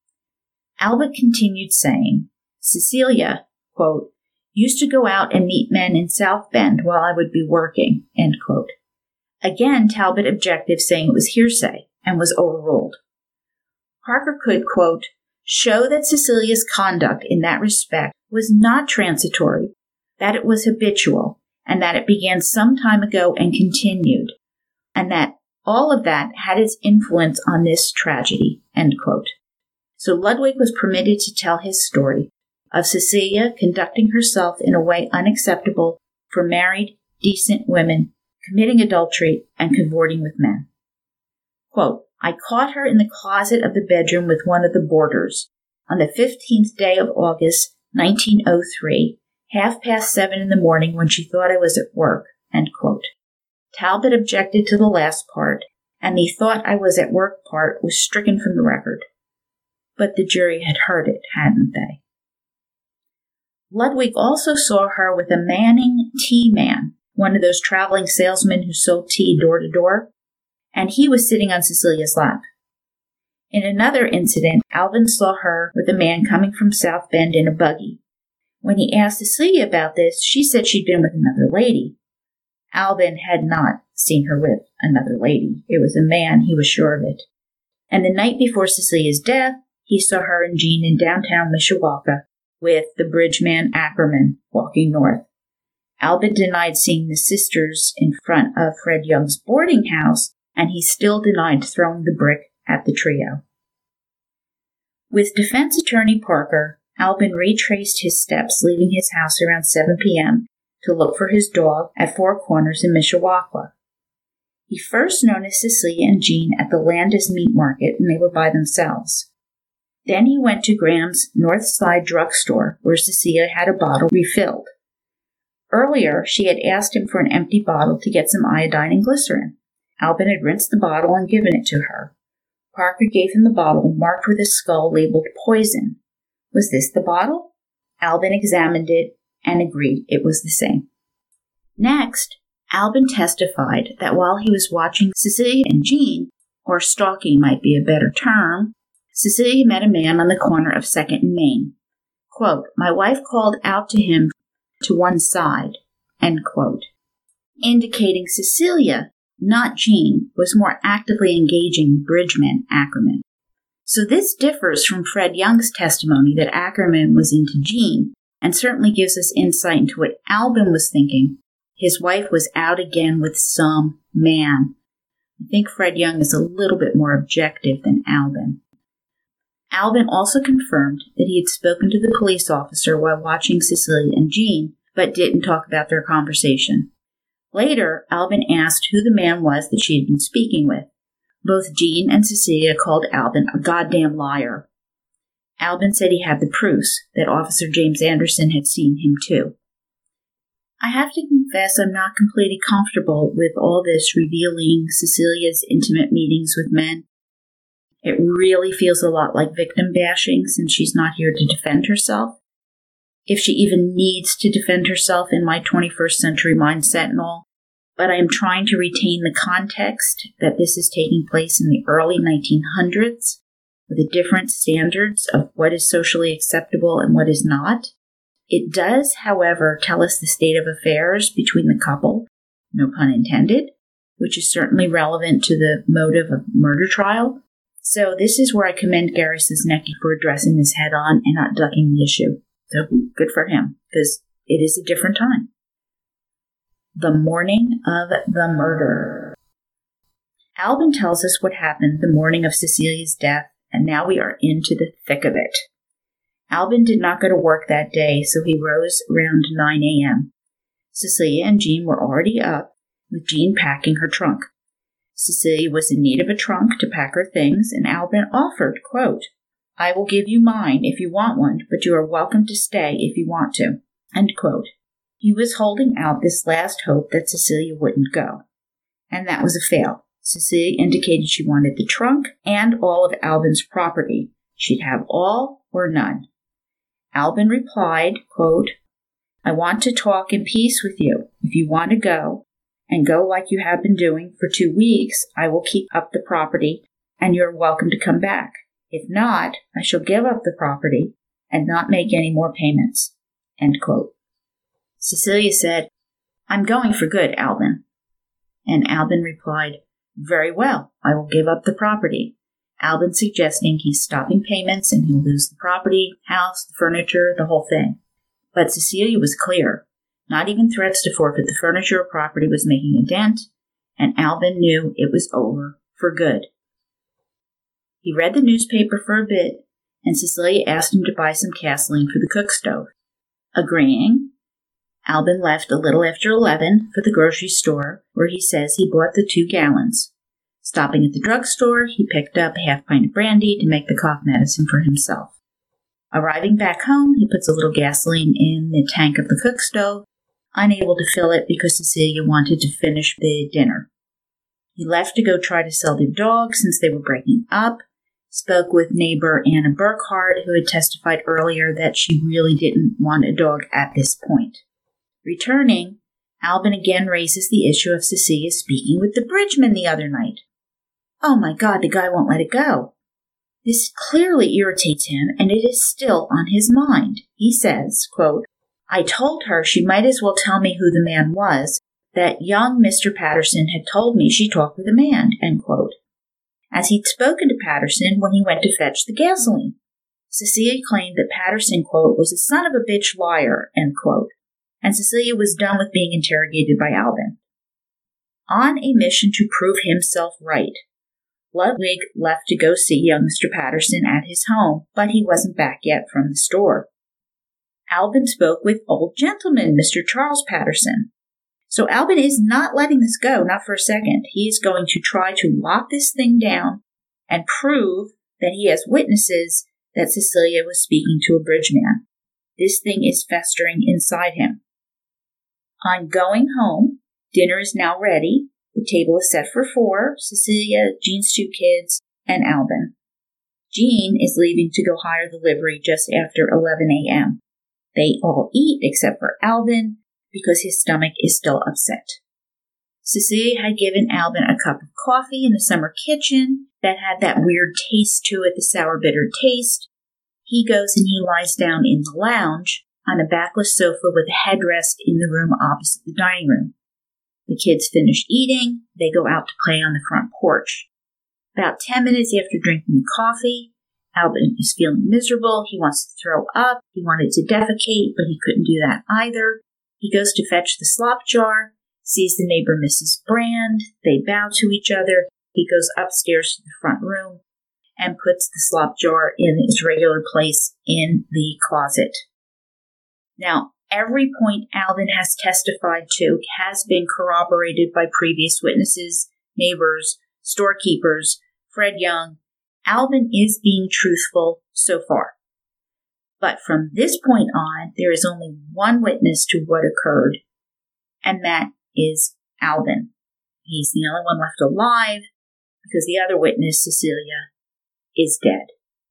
Talbot continued saying, Cecilia, quote, used to go out and meet men in South Bend while I would be working, end quote. Again, Talbot objected, saying it was hearsay, and was overruled. Parker could, quote, show that Cecilia's conduct in that respect was not transitory, that it was habitual, and that it began some time ago and continued, and that all of that had its influence on this tragedy, end quote. So Ludwig was permitted to tell his story of Cecilia conducting herself in a way unacceptable for married, decent women, committing adultery, and cavorting with men. Quote, I caught her in the closet of the bedroom with one of the boarders on the fifteenth day of August, nineteen oh three, half past seven in the morning when she thought I was at work, end quote. Talbot objected to the last part, and the thought I was at work part was stricken from the record. But the jury had heard it, hadn't they? Ludwig also saw her with a Manning tea man, one of those traveling salesmen who sold tea door to door, and he was sitting on Cecilia's lap. In another incident, Alvin saw her with a man coming from South Bend in a buggy. When he asked Cecilia about this, she said she'd been with another lady. Alvin had not seen her with another lady. It was a man, he was sure of it. And the night before Cecilia's death, he saw her and Jean in downtown Mishawaka with the bridgeman Ackerman walking north. Alvin denied seeing the sisters in front of Fred Young's boarding house, and he still denied throwing the brick at the trio. With defense attorney Parker, Alvin retraced his steps, leaving his house around seven p.m. to look for his dog at Four Corners in Mishawaka. He first noticed Cecilia and Jean at the Landis Meat Market, and they were by themselves. Then he went to Graham's North Side drugstore, where Cecilia had a bottle refilled. Earlier, she had asked him for an empty bottle to get some iodine and glycerin. Alvin had rinsed the bottle and given it to her. Parker gave him the bottle marked with a skull labeled poison. Was this the bottle? Alvin examined it and agreed it was the same. Next, Alvin testified that while he was watching Cecilia and Jean, or stalking might be a better term, Cecilia met a man on the corner of second and Main. Quote, my wife called out to him to one side, end quote, indicating Cecilia, not Jean, was more actively engaging the bridgeman, Ackerman. So this differs from Fred Young's testimony that Ackerman was into Jean, and certainly gives us insight into what Albin was thinking. His wife was out again with some man. I think Fred Young is a little bit more objective than Albin. Albin also confirmed that he had spoken to the police officer while watching Cecilia and Jean, but didn't talk about their conversation. Later, Albin asked who the man was that she had been speaking with. Both Jean and Cecilia called Albin a goddamn liar. Albin said he had the proofs that Officer James Anderson had seen him too. I have to confess I'm not completely comfortable with all this revealing Cecilia's intimate meetings with men. It really feels a lot like victim bashing since she's not here to defend herself. If she even needs to defend herself in my twenty-first century mindset and all. But I am trying to retain the context that this is taking place in the early nineteen hundreds with the different standards of what is socially acceptable and what is not. It does, however, tell us the state of affairs between the couple, no pun intended, which is certainly relevant to the motive of murder trial. So this is where I commend Gary Sosniecki for addressing this head on and not ducking the issue. So good for him, because it is a different time. The morning of the murder. Albin tells us what happened the morning of Cecilia's death, and now we are into the thick of it. Albin did not go to work that day, so he rose around nine a.m. Cecilia and Jean were already up, with Jean packing her trunk. Cecilia was in need of a trunk to pack her things, and Albin offered, quote, I will give you mine if you want one, but you are welcome to stay if you want to, end quote. He was holding out this last hope that Cecilia wouldn't go. And that was a fail. Cecilia indicated she wanted the trunk and all of Albin's property. She'd have all or none. Albin replied, quote, I want to talk in peace with you. If you want to go, and go like you have been doing for two weeks, I will keep up the property, and you are welcome to come back. If not, I shall give up the property and not make any more payments, end quote. Cecilia said, I'm going for good, Albin. And Albin replied, very well, I will give up the property. Albin suggesting he's stopping payments and he'll lose the property, house, the furniture, the whole thing. But Cecilia was clear. Not even threats to forfeit the furniture or property was making a dent, and Albin knew it was over for good. He read the newspaper for a bit, and Cecilia asked him to buy some gasoline for the cook stove. Agreeing, Albin left a little after eleven for the grocery store, where he says he bought the two gallons. Stopping at the drugstore, he picked up a half pint of brandy to make the cough medicine for himself. Arriving back home, he puts a little gasoline in the tank of the cook stove, unable to fill it because Cecilia wanted to finish the dinner. He left to go try to sell the dog since they were breaking up, spoke with neighbor Anna Burkhart, who had testified earlier that she really didn't want a dog at this point. Returning, Albin again raises the issue of Cecilia speaking with the bridgeman the other night. Oh my God, the guy won't let it go. This clearly irritates him, and it is still on his mind. He says, quote, I told her she might as well tell me who the man was, that young Mister Patterson had told me she talked with a man, end quote, as he'd spoken to Patterson when he went to fetch the gasoline. Cecilia claimed that Patterson, quote, was a son of a bitch liar, end quote, and Cecilia was done with being interrogated by Albin. On a mission to prove himself right, Ludwig left to go see young Mister Patterson at his home, but he wasn't back yet from the store. Albin spoke with old gentleman, Mister Charles Patterson. So Albin is not letting this go, not for a second. He is going to try to lock this thing down and prove that he has witnesses that Cecilia was speaking to a bridgeman. This thing is festering inside him. On going home, dinner is now ready. The table is set for four, Cecilia, Jean's two kids, and Albin. Jean is leaving to go hire the livery just after eleven a.m. They all eat except for Albin because his stomach is still upset. Cecilia had given Albin a cup of coffee in the summer kitchen that had that weird taste to it, the sour bitter taste. He goes and he lies down in the lounge on a backless sofa with a headrest in the room opposite the dining room. The kids finish eating. They go out to play on the front porch. About ten minutes after drinking the coffee, Albin is feeling miserable. He wants to throw up. He wanted to defecate, but he couldn't do that either. He goes to fetch the slop jar, sees the neighbor Missus Brand. They bow to each other. He goes upstairs to the front room and puts the slop jar in its regular place in the closet. Now, every point Albin has testified to has been corroborated by previous witnesses, neighbors, storekeepers, Fred Young. Albin is being truthful so far. But from this point on, there is only one witness to what occurred, and that is Albin. He's the only one left alive because the other witness, Cecilia, is dead.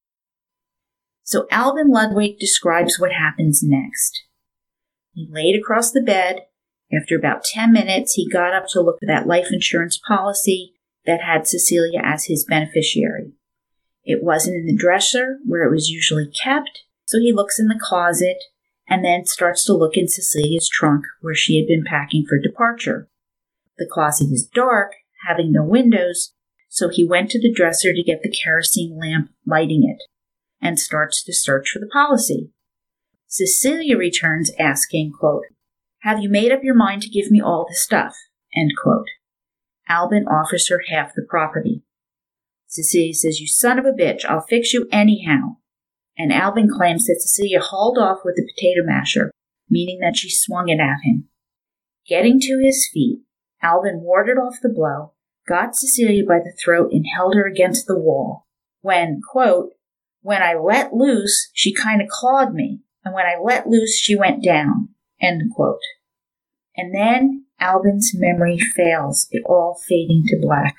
So Albin Ludwig describes what happens next. He laid across the bed. After about ten minutes, he got up to look at that life insurance policy that had Cecilia as his beneficiary. It wasn't in the dresser where it was usually kept, so he looks in the closet and then starts to look in Cecilia's trunk where she had been packing for departure. The closet is dark, having no windows, so he went to the dresser to get the kerosene lamp, lighting it, and starts to search for the policy. Cecilia returns asking, quote, "Have you made up your mind to give me all the stuff?" End quote. Albin offers her half the property. Cecilia says, "You son of a bitch, I'll fix you anyhow." And Albin claims that Cecilia hauled off with the potato masher, meaning that she swung it at him. Getting to his feet, Albin warded off the blow, got Cecilia by the throat and held her against the wall. When, quote, "When I let loose, she kind of clawed me, and when I let loose, she went down," end quote. And then Albin's memory fails, it all fading to black.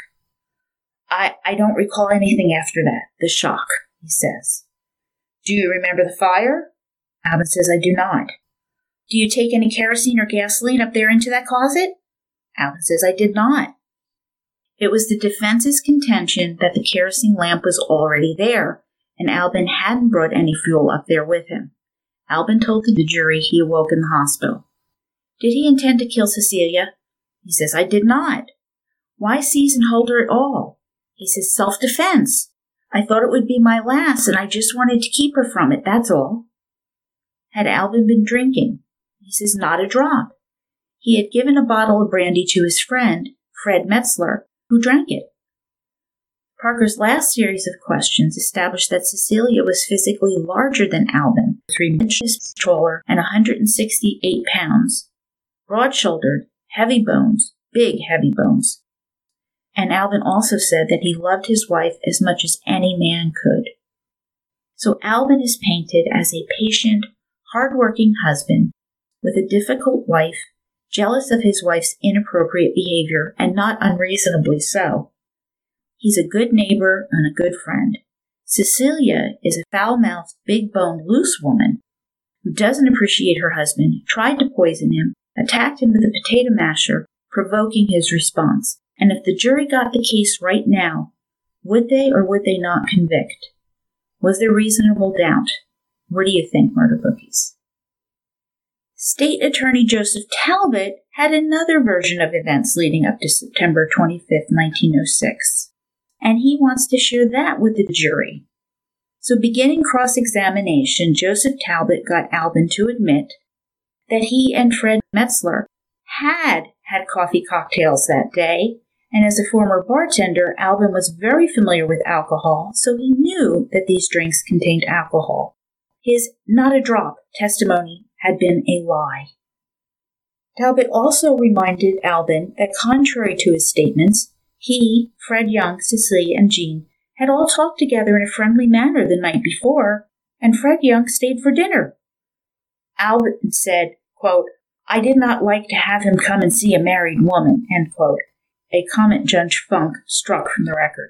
I, I don't recall anything after that, the shock, he says. "Do you remember the fire?" Albin says, "I do not." "Do you take any kerosene or gasoline up there into that closet?" Albin says, "I did not." It was the defense's contention that the kerosene lamp was already there, and Albin hadn't brought any fuel up there with him. Albin told the jury he awoke in the hospital. "Did he intend to kill Cecilia?" He says, "I did not." "Why seize and hold her at all?" He says, "Self-defense. I thought it would be my last, and I just wanted to keep her from it, that's all." Had Albin been drinking? He says, "Not a drop." He had given a bottle of brandy to his friend, Fred Metzler, who drank it. Parker's last series of questions established that Cecilia was physically larger than Albin, three inches taller and one hundred sixty-eight pounds, broad-shouldered, heavy bones, big heavy bones. And Albin also said that he loved his wife as much as any man could. So Albin is painted as a patient, hard-working husband with a difficult wife, jealous of his wife's inappropriate behavior, and not unreasonably so. He's a good neighbor and a good friend. Cecilia is a foul-mouthed, big-boned, loose woman who doesn't appreciate her husband, tried to poison him, attacked him with a potato masher, provoking his response. And if the jury got the case right now, would they or would they not convict? Was there reasonable doubt? What do you think, Murder Bookies? State Attorney Joseph Talbot had another version of events leading up to September twenty-fifth, nineteen oh six, and he wants to share that with the jury. So beginning cross-examination, Joseph Talbot got Albin to admit that he and Fred Metzler had had coffee cocktails that day, and as a former bartender, Albin was very familiar with alcohol, so he knew that these drinks contained alcohol. His "not a drop" testimony had been a lie. Talbot also reminded Albin that contrary to his statements, he, Fred Young, Cecilia, and Jean had all talked together in a friendly manner the night before, and Fred Young stayed for dinner. Albin said, quote, "I did not like to have him come and see a married woman," end quote, a comment Judge Funk struck from the record.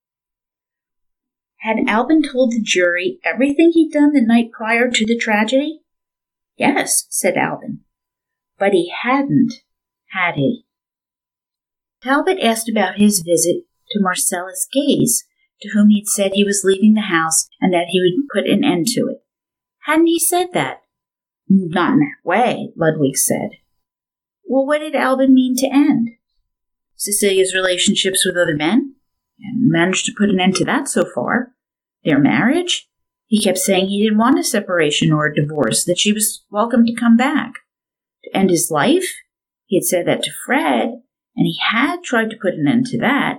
Had Albin told the jury everything he'd done the night prior to the tragedy? "Yes," said Albin. But he hadn't, had he? Talbot asked about his visit to Marcellus Gaze, to whom he'd said he was leaving the house and that he would put an end to it. Hadn't he said that? Not in that way, Ludwig said. Well, what did Albin mean to end? Cecilia's relationships with other men? And managed to put an end to that so far. Their marriage? He kept saying he didn't want a separation or a divorce, that she was welcome to come back. To end his life? He had said that to Fred, and he had tried to put an end to that.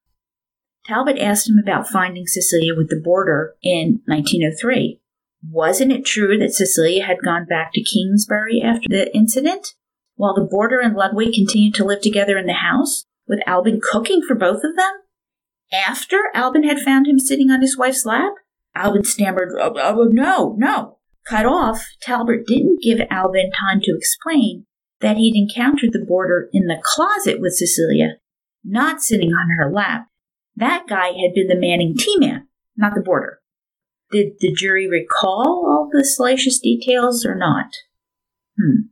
Talbot asked him about finding Cecilia with the boarder in nineteen oh three. Wasn't it true that Cecilia had gone back to Kingsbury after the incident, while the boarder and Ludwig continued to live together in the house, with Albin cooking for both of them? After Albin had found him sitting on his wife's lap? Albin stammered, oh, oh, no, no. Cut off, Talbot didn't give Albin time to explain that he'd encountered the boarder in the closet with Cecilia, not sitting on her lap. That guy had been the Manning T-man, not the boarder. Did the jury recall all the salacious details or not? Hmm.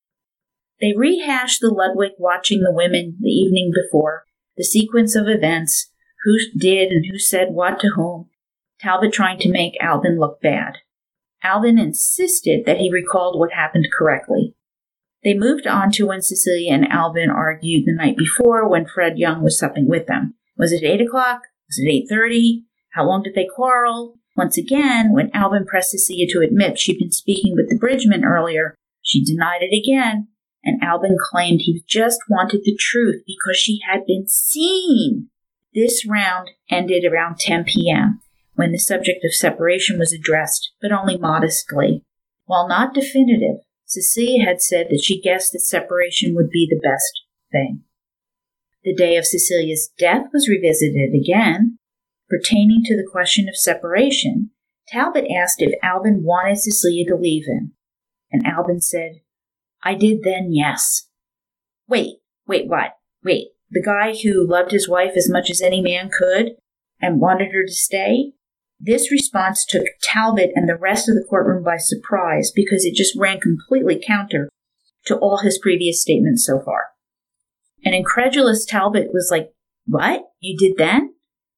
They rehashed the Ludwig watching the women the evening before, the sequence of events, who did and who said what to whom, Talbot trying to make Albin look bad. Albin insisted that he recalled what happened correctly. They moved on to when Cecilia and Albin argued the night before when Fred Young was supping with them. Was it eight o'clock? Was it eight thirty? How long did they quarrel? Once again, when Albin pressed Cecilia to admit she'd been speaking with the Bridgman earlier, she denied it again, and Albin claimed he just wanted the truth because she had been seen. This round ended around ten p.m., when the subject of separation was addressed, but only modestly. While not definitive, Cecilia had said that she guessed that separation would be the best thing. The day of Cecilia's death was revisited again. Pertaining to the question of separation, Talbot asked if Albin wanted Cecilia to leave him, and Albin said, I did then, yes. Wait, wait, what? Wait, the guy who loved his wife as much as any man could and wanted her to stay? This response took Talbot and the rest of the courtroom by surprise because it just ran completely counter to all his previous statements so far. An incredulous Talbot was like, what? You did then?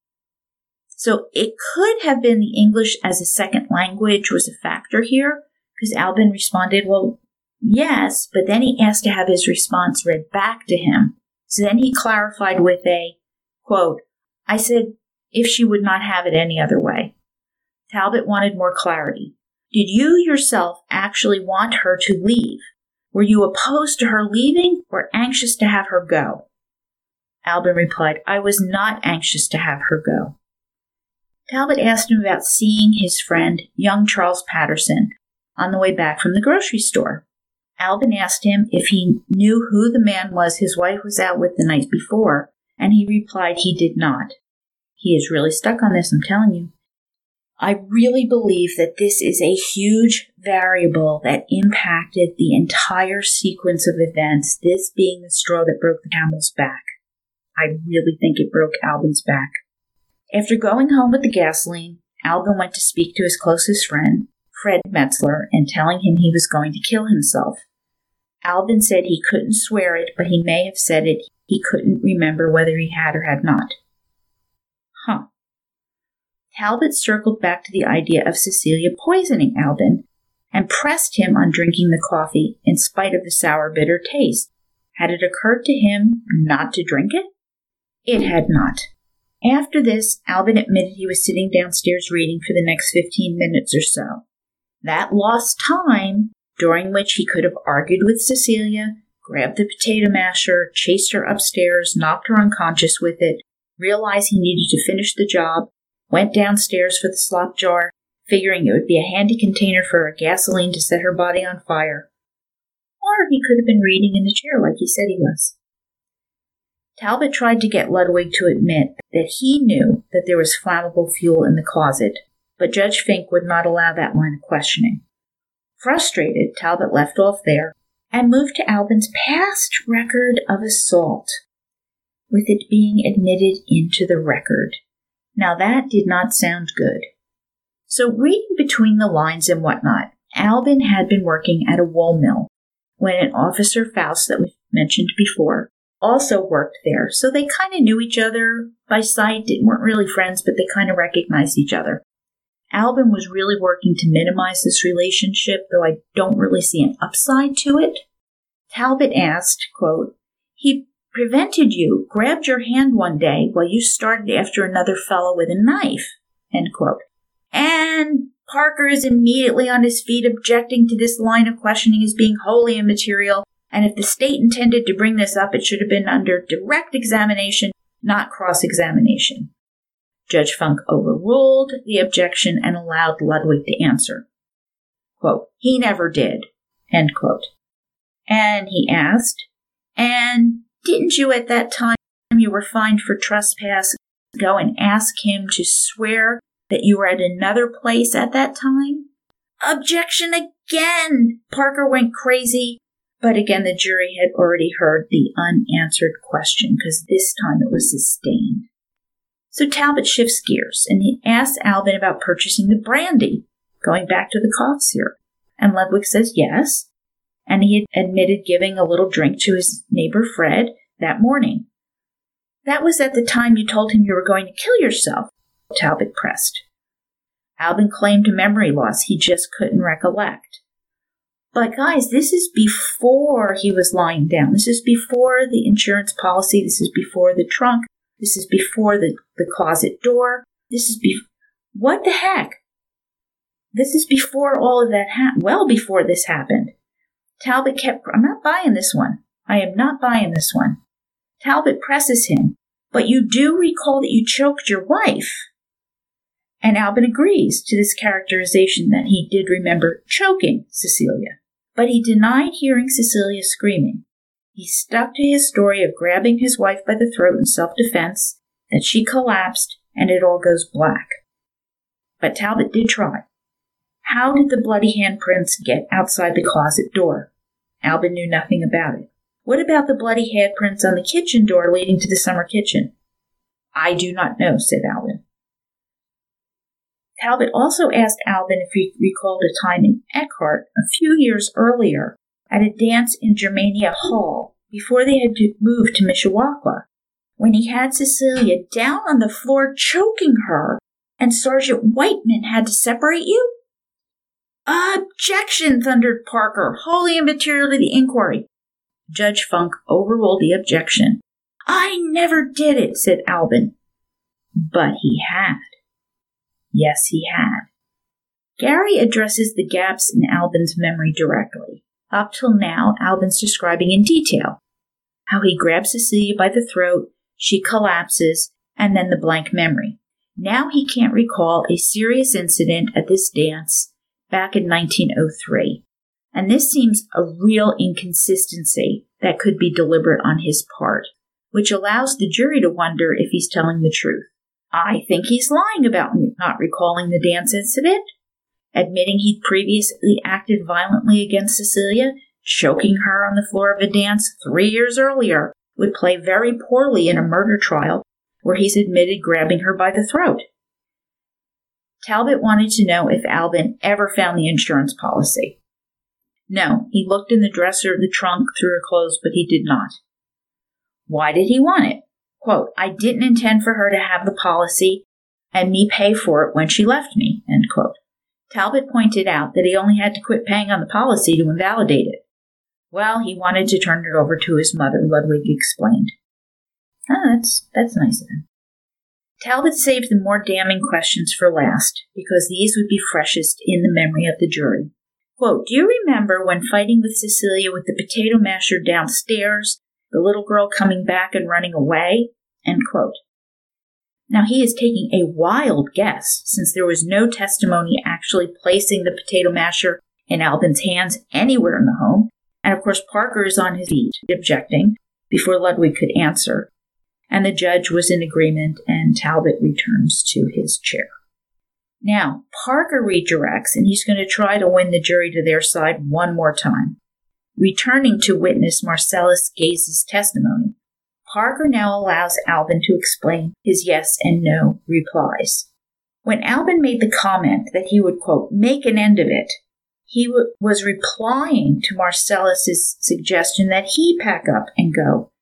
So it could have been the English as a second language was a factor here, because Albin responded, well, yes, but then he asked to have his response read back to him. So then he clarified with a, quote, I said, if she would not have it any other way. Talbot wanted more clarity. Did you yourself actually want her to leave? Were you opposed to her leaving or anxious to have her go? Albin replied, I was not anxious to have her go. Talbot asked him about seeing his friend, young Charles Patterson, on the way back from the grocery store. Albin asked him if he knew who the man was his wife was out with the night before, and he replied he did not. He is really stuck on this, I'm telling you. I really believe that this is a huge variable that impacted the entire sequence of events, this being the straw that broke the camel's back. I really think it broke Albin's back. After going home with the gasoline, Albin went to speak to his closest friend, Fred Metzler, and telling him he was going to kill himself. Albin said he couldn't swear it, but he may have said it. He couldn't remember whether he had or had not. Huh. Talbot circled back to the idea of Cecilia poisoning Albin and pressed him on drinking the coffee in spite of the sour, bitter taste. Had it occurred to him not to drink it? It had not. After this, Albin admitted he was sitting downstairs reading for the next fifteen minutes or so. That lost time, during which he could have argued with Cecilia, grabbed the potato masher, chased her upstairs, knocked her unconscious with it, realized he needed to finish the job, went downstairs for the slop jar, figuring it would be a handy container for a gasoline to set her body on fire. Or he could have been reading in the chair like he said he was. Talbot tried to get Ludwig to admit that he knew that there was flammable fuel in the closet, but Judge Fink would not allow that line of questioning. Frustrated, Talbot left off there and moved to Albin's past record of assault, with it being admitted into the record. Now that did not sound good. So reading between the lines and whatnot, Albin had been working at a wool mill when an Officer Faust that we mentioned before also worked there, so they kind of knew each other by sight. They weren't really friends, but they kind of recognized each other. Albin was really working to minimize this relationship, though I don't really see an upside to it. Talbot asked, quote, "He prevented you, grabbed your hand one day while you started after another fellow with a knife," end quote. And Parker is immediately on his feet objecting to this line of questioning as being wholly immaterial, and if the state intended to bring this up, it should have been under direct examination, not cross-examination. Judge Funk overruled the objection and allowed Ludwig to answer. Quote, "He never did," end quote. And he asked, "And didn't you at that time you were fined for trespass go and ask him to swear that you were at another place at that time?" Objection again! Parker went crazy, but again the jury had already heard the unanswered question because this time it was sustained. So Talbot shifts gears and he asks Albin about purchasing the brandy, going back to the cough syrup. And Ludwig says yes, and he had admitted giving a little drink to his neighbor Fred that morning. "That was at the time you told him you were going to kill yourself," Talbot pressed. Albin claimed memory loss, he just couldn't recollect. But guys, this is before he was lying down. This is before the insurance policy. This is before the trunk. This is before the, the closet door. This is before... What the heck? This is before all of that happened. Well before this happened. Talbot kept... I'm not buying this one. I am not buying this one. Talbot presses him. "But you do recall that you choked your wife." And Albin agrees to this characterization that he did remember choking Cecilia. But he denied hearing Cecilia screaming. He stuck to his story of grabbing his wife by the throat in self-defense, that she collapsed, and it all goes black. But Talbot did try. How did the bloody handprints get outside the closet door? Albin knew nothing about it. What about the bloody handprints on the kitchen door leading to the summer kitchen? I do not know, said Albin. Talbot also asked Albin if he recalled a time in Eckhart a few years earlier at a dance in Germania Hall before they had to move to Mishawaka, when he had Cecilia down on the floor choking her and Sergeant Whiteman had to separate you? Objection, thundered Parker, wholly immaterial to the inquiry. Judge Funk overruled the objection. I never did it, said Albin. But he had. Yes, he had. Gary addresses the gaps in Albin's memory directly. Up till now, Albin's describing in detail how he grabs Cecilia by the throat, she collapses, and then the blank memory. Now he can't recall a serious incident at this dance back in nineteen oh three. And this seems a real inconsistency that could be deliberate on his part, which allows the jury to wonder if he's telling the truth. I think he's lying about not recalling the dance incident, admitting he'd previously acted violently against Cecilia, choking her on the floor of a dance three years earlier would play very poorly in a murder trial where he's admitted grabbing her by the throat. Talbot wanted to know if Albin ever found the insurance policy. No, he looked in the dresser of the trunk through her clothes, but he did not. Why did he want it? Quote, I didn't intend for her to have the policy and me pay for it when she left me, end quote. Talbot pointed out that he only had to quit paying on the policy to invalidate it. Well, he wanted to turn it over to his mother, Ludwig explained. Oh, that's, that's nice of him. Talbot saved the more damning questions for last, because these would be freshest in the memory of the jury. Quote, do you remember when fighting with Cecilia with the potato masher downstairs, the little girl coming back and running away? End quote. Now, he is taking a wild guess, since there was no testimony actually placing the potato masher in Albin's hands anywhere in the home, and of course Parker is on his feet, objecting, before Ludwig could answer, and the judge was in agreement, and Talbot returns to his chair. Now, Parker redirects, and he's going to try to win the jury to their side one more time. Returning to witness Marcellus Gaze's testimony, Parker now allows Albin to explain his yes and no replies. When Albin made the comment that he would, quote, make an end of it, he w- was replying to Marcellus's suggestion that he pack up and go,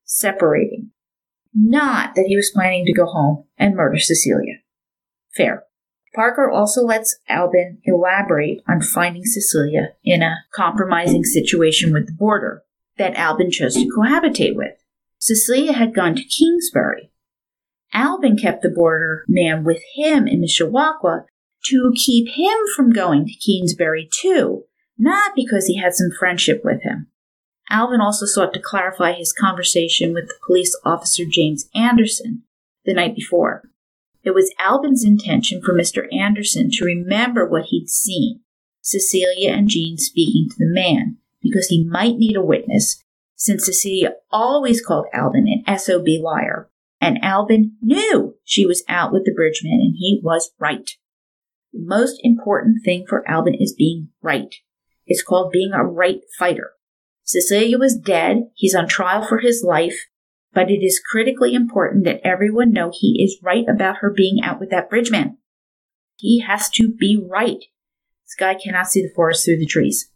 separating. Not that he was planning to go home and murder Cecilia. Fair. Parker also lets Albin elaborate on finding Cecilia in a compromising situation with the border that Albin chose to cohabitate with. Cecilia had gone to Kingsbury. Albin kept the border man with him in Mishawaka to keep him from going to Kingsbury too, not because he had some friendship with him. Albin also sought to clarify his conversation with the police officer James Anderson the night before. It was Albin's intention for Mister Anderson to remember what he'd seen, Cecilia and Jean speaking to the man, because he might need a witness, since Cecilia always called Albin an S O B liar, and Albin knew she was out with the bridgeman, and he was right. The most important thing for Albin is being right. It's called being a right fighter. Cecilia was dead. He's on trial for his life. But it is critically important that everyone know he is right about her being out with that bridgeman. He has to be right. This guy cannot see the forest through the trees.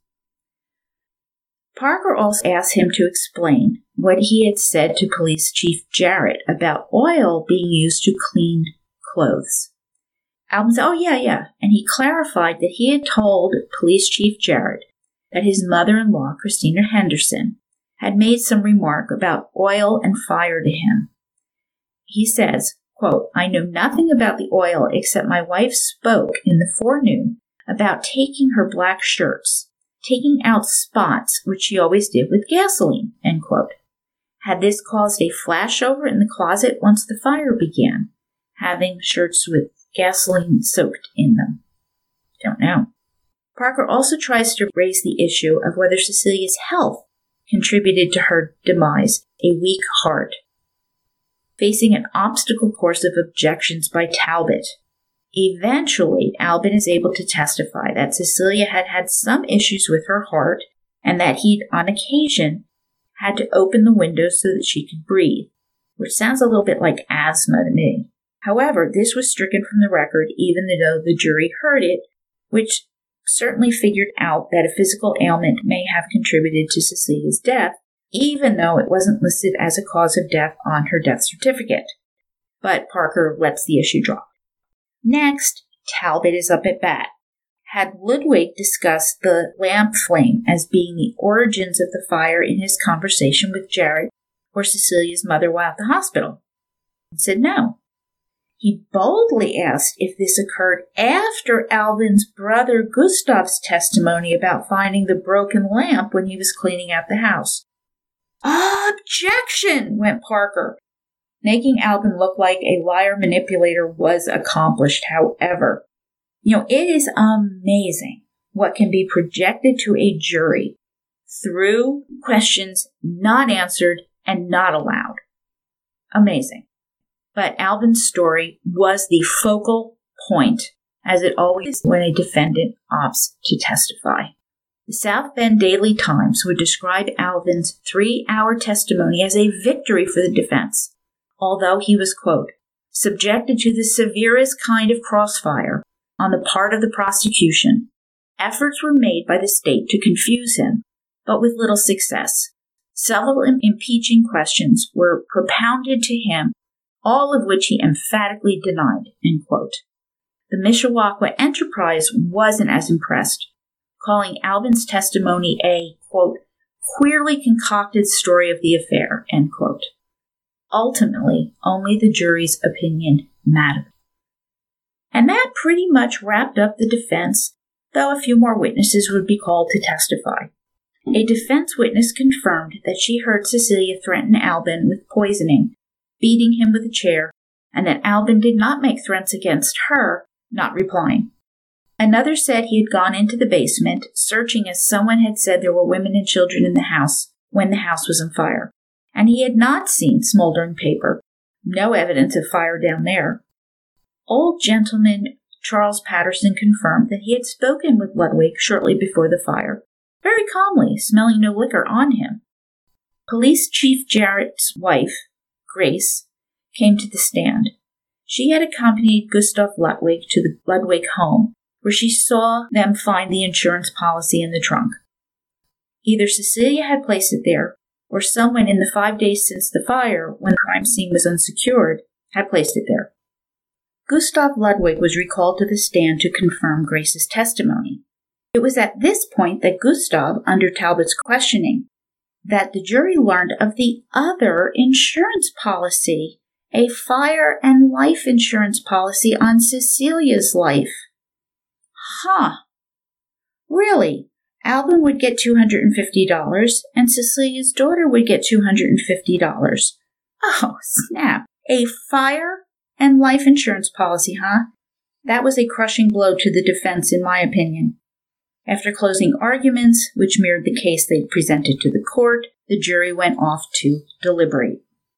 Parker also asked him to explain what he had said to Police Chief Jarrett about oil being used to clean clothes. Albin said, oh, yeah, yeah. And he clarified that he had told Police Chief Jarrett that his mother-in-law, Christina Henderson, had made some remark about oil and fire to him. He says, quote, I know nothing about the oil except my wife spoke in the forenoon about taking her black shirts, taking out spots, which she always did with gasoline, end quote. Had this caused a flashover in the closet once the fire began, having shirts with gasoline soaked in them? Don't know. Parker also tries to raise the issue of whether Cecilia's health contributed to her demise, a weak heart. Facing an obstacle course of objections by Talbot, eventually Albin is able to testify that Cecilia had had some issues with her heart and that he'd, on occasion, had to open the windows so that she could breathe, which sounds a little bit like asthma to me. However, this was stricken from the record even though the jury heard it, which certainly figured out that a physical ailment may have contributed to Cecilia's death, even though it wasn't listed as a cause of death on her death certificate. But Parker lets the issue drop. Next, Talbot is up at bat. Had Ludwig discussed the lamp flame as being the origins of the fire in his conversation with Jarrett or Cecilia's mother while at the hospital? He said no. He boldly asked if this occurred after Albin's brother Gustav's testimony about finding the broken lamp when he was cleaning out the house. Objection, went Parker. Making Albin look like a liar manipulator was accomplished, however. You know, it is amazing what can be projected to a jury through questions not answered and not allowed. Amazing. But Albin's story was the focal point, as it always is when a defendant opts to testify. The South Bend Daily Times would describe Albin's three-hour testimony as a victory for the defense, although he was, quote, subjected to the severest kind of crossfire on the part of the prosecution. Efforts were made by the state to confuse him, but with little success. Several im- impeaching questions were propounded to him, all of which he emphatically denied, end quote. The Mishawaka Enterprise wasn't as impressed, calling Albin's testimony a, quote, queerly concocted story of the affair, end quote. Ultimately, only the jury's opinion mattered. And that pretty much wrapped up the defense, though a few more witnesses would be called to testify. A defense witness confirmed that she heard Cecilia threaten Albin with poisoning, beating him with a chair, and that Albin did not make threats against her, not replying. Another said he had gone into the basement, searching as someone had said there were women and children in the house when the house was on fire, and he had not seen smoldering paper, no evidence of fire down there. Old gentleman Charles Patterson confirmed that he had spoken with Ludwig shortly before the fire, very calmly, smelling no liquor on him. Police Chief Jarrett's wife, Grace, came to the stand. She had accompanied Gustav Ludwig to the Ludwig home, where she saw them find the insurance policy in the trunk. Either Cecilia had placed it there, or someone in the five days since the fire, when the crime scene was unsecured, had placed it there. Gustav Ludwig was recalled to the stand to confirm Grace's testimony. It was at this point that Gustav, under Talbot's questioning, that the jury learned of the other insurance policy, a fire and life insurance policy on Cecilia's life. Huh. Really? Alvin would get two hundred fifty dollars, and Cecilia's daughter would get two hundred fifty dollars. Oh, snap. A fire and life insurance policy, huh? That was a crushing blow to the defense, in my opinion. After closing arguments, which mirrored the case they presented to the court, the jury went off to deliberate.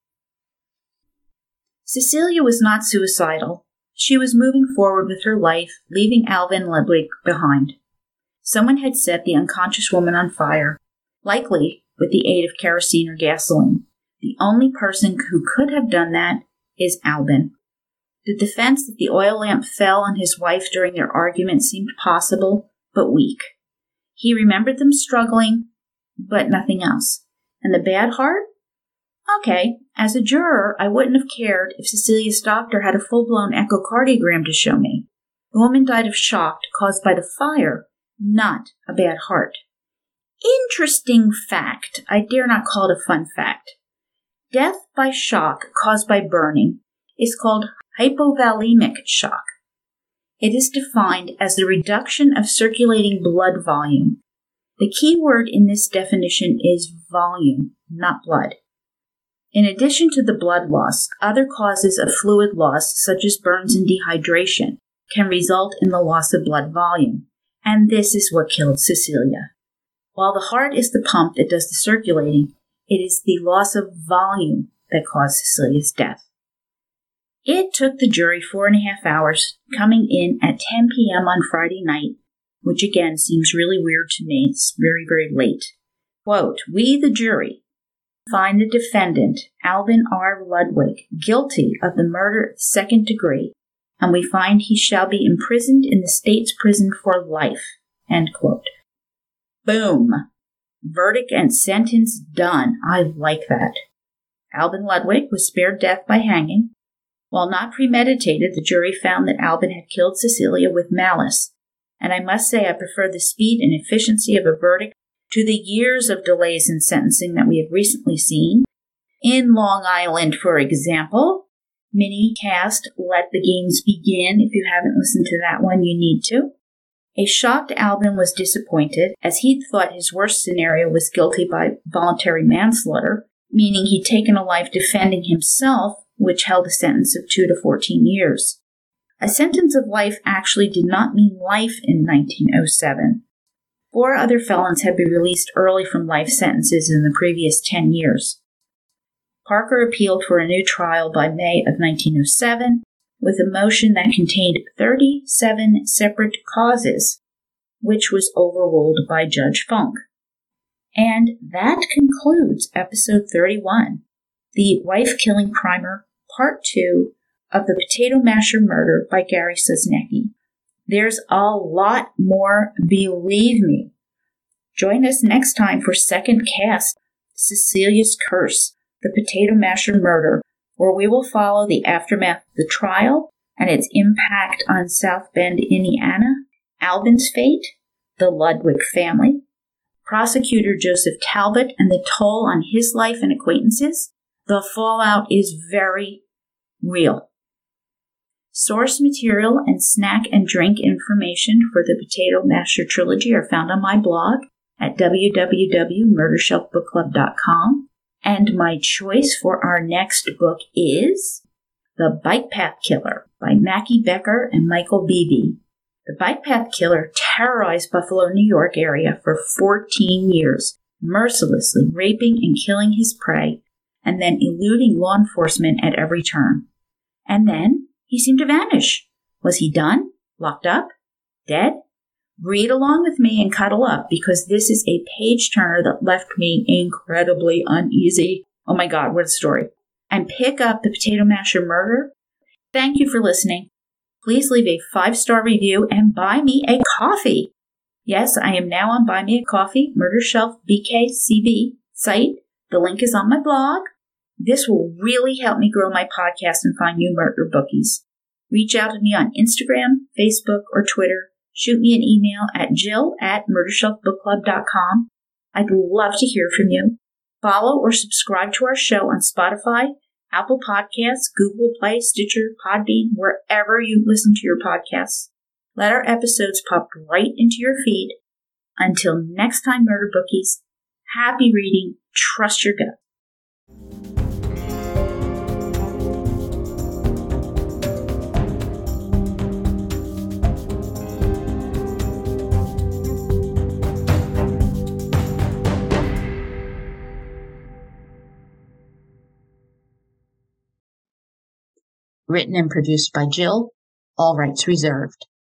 Cecilia was not suicidal. She was moving forward with her life, leaving Alvin Ludwig behind. Someone had set the unconscious woman on fire, likely with the aid of kerosene or gasoline. The only person who could have done that is Alvin. The defense that the oil lamp fell on his wife during their argument seemed possible, but weak. He remembered them struggling, but nothing else. And the bad heart? Okay, as a juror, I wouldn't have cared if Cecilia's doctor had a full-blown echocardiogram to show me. The woman died of shock caused by the fire, not a bad heart. Interesting fact. I dare not call it a fun fact. Death by shock caused by burning is called hypovolemic shock. It is defined as the reduction of circulating blood volume. The key word in this definition is volume, not blood. In addition to the blood loss, other causes of fluid loss, such as burns and dehydration, can result in the loss of blood volume. And this is what killed Cecilia. While the heart is the pump that does the circulating, it is the loss of volume that caused Cecilia's death. It took the jury four and a half hours, coming in at ten p.m. on Friday night, which again seems really weird to me. It's very, very late. Quote, "We, the jury, find the defendant, Alvin R. Ludwig, guilty of the murder of the second degree, and we find he shall be imprisoned in the state's prison for life." End quote. Boom. Verdict and sentence done. I like that. Alvin Ludwig was spared death by hanging. While not premeditated, the jury found that Alvin had killed Cecilia with malice, and I must say I prefer the speed and efficiency of a verdict to the years of delays in sentencing that we have recently seen. In Long Island, for example, mini-cast Let the Games Begin. If you haven't listened to that one, you need to. A shocked Alvin was disappointed, as he'd thought his worst scenario was guilty by voluntary manslaughter, meaning he'd taken a life defending himself, which held a sentence of two to fourteen years. A sentence of life actually did not mean life in nineteen oh seven. Four other felons had been released early from life sentences in the previous ten years. Parker appealed for a new trial by May of nineteen oh seven, with a motion that contained thirty-seven separate causes, which was overruled by Judge Funk. And that concludes episode thirty-one, the Wife-Killing Primer, part two of the Potato Masher Murder by Gary Sosniecki. There's a lot more, believe me. Join us next time for second cast, Cecilia's Curse, the Potato Masher Murder, where we will follow the aftermath of the trial and its impact on South Bend, Indiana, Alvin's fate, the Ludwig family, prosecutor Joseph Talbot and the toll on his life and acquaintances. The fallout is very real. Source material and snack and drink information for the Potato Masher trilogy are found on my blog at w w w dot murder shelf book club dot com. And my choice for our next book is The Bike Path Killer by Mackie Becker and Michael Beebe. The Bike Path Killer terrorized Buffalo, New York area for fourteen years, mercilessly raping and killing his prey, and then eluding law enforcement at every turn. And then he seemed to vanish. Was he done? Locked up? Dead? Read along with me and cuddle up, because this is a page-turner that left me incredibly uneasy. Oh my God, what a story. And pick up The Potato Masher Murder. Thank you for listening. Please leave a five-star review and buy me a coffee. Yes, I am now on Buy Me a Coffee, Murder Shelf B K C B site. The link is on my blog. This will really help me grow my podcast and find new murder bookies. Reach out to me on Instagram, Facebook, or Twitter. Shoot me an email at jill at murder shelf book club dot com. I'd love to hear from you. Follow or subscribe to our show on Spotify, Apple Podcasts, Google Play, Stitcher, Podbean, wherever you listen to your podcasts. Let our episodes pop right into your feed. Until next time, Murder Bookies, happy reading, trust your gut. Written and produced by Jill, all rights reserved.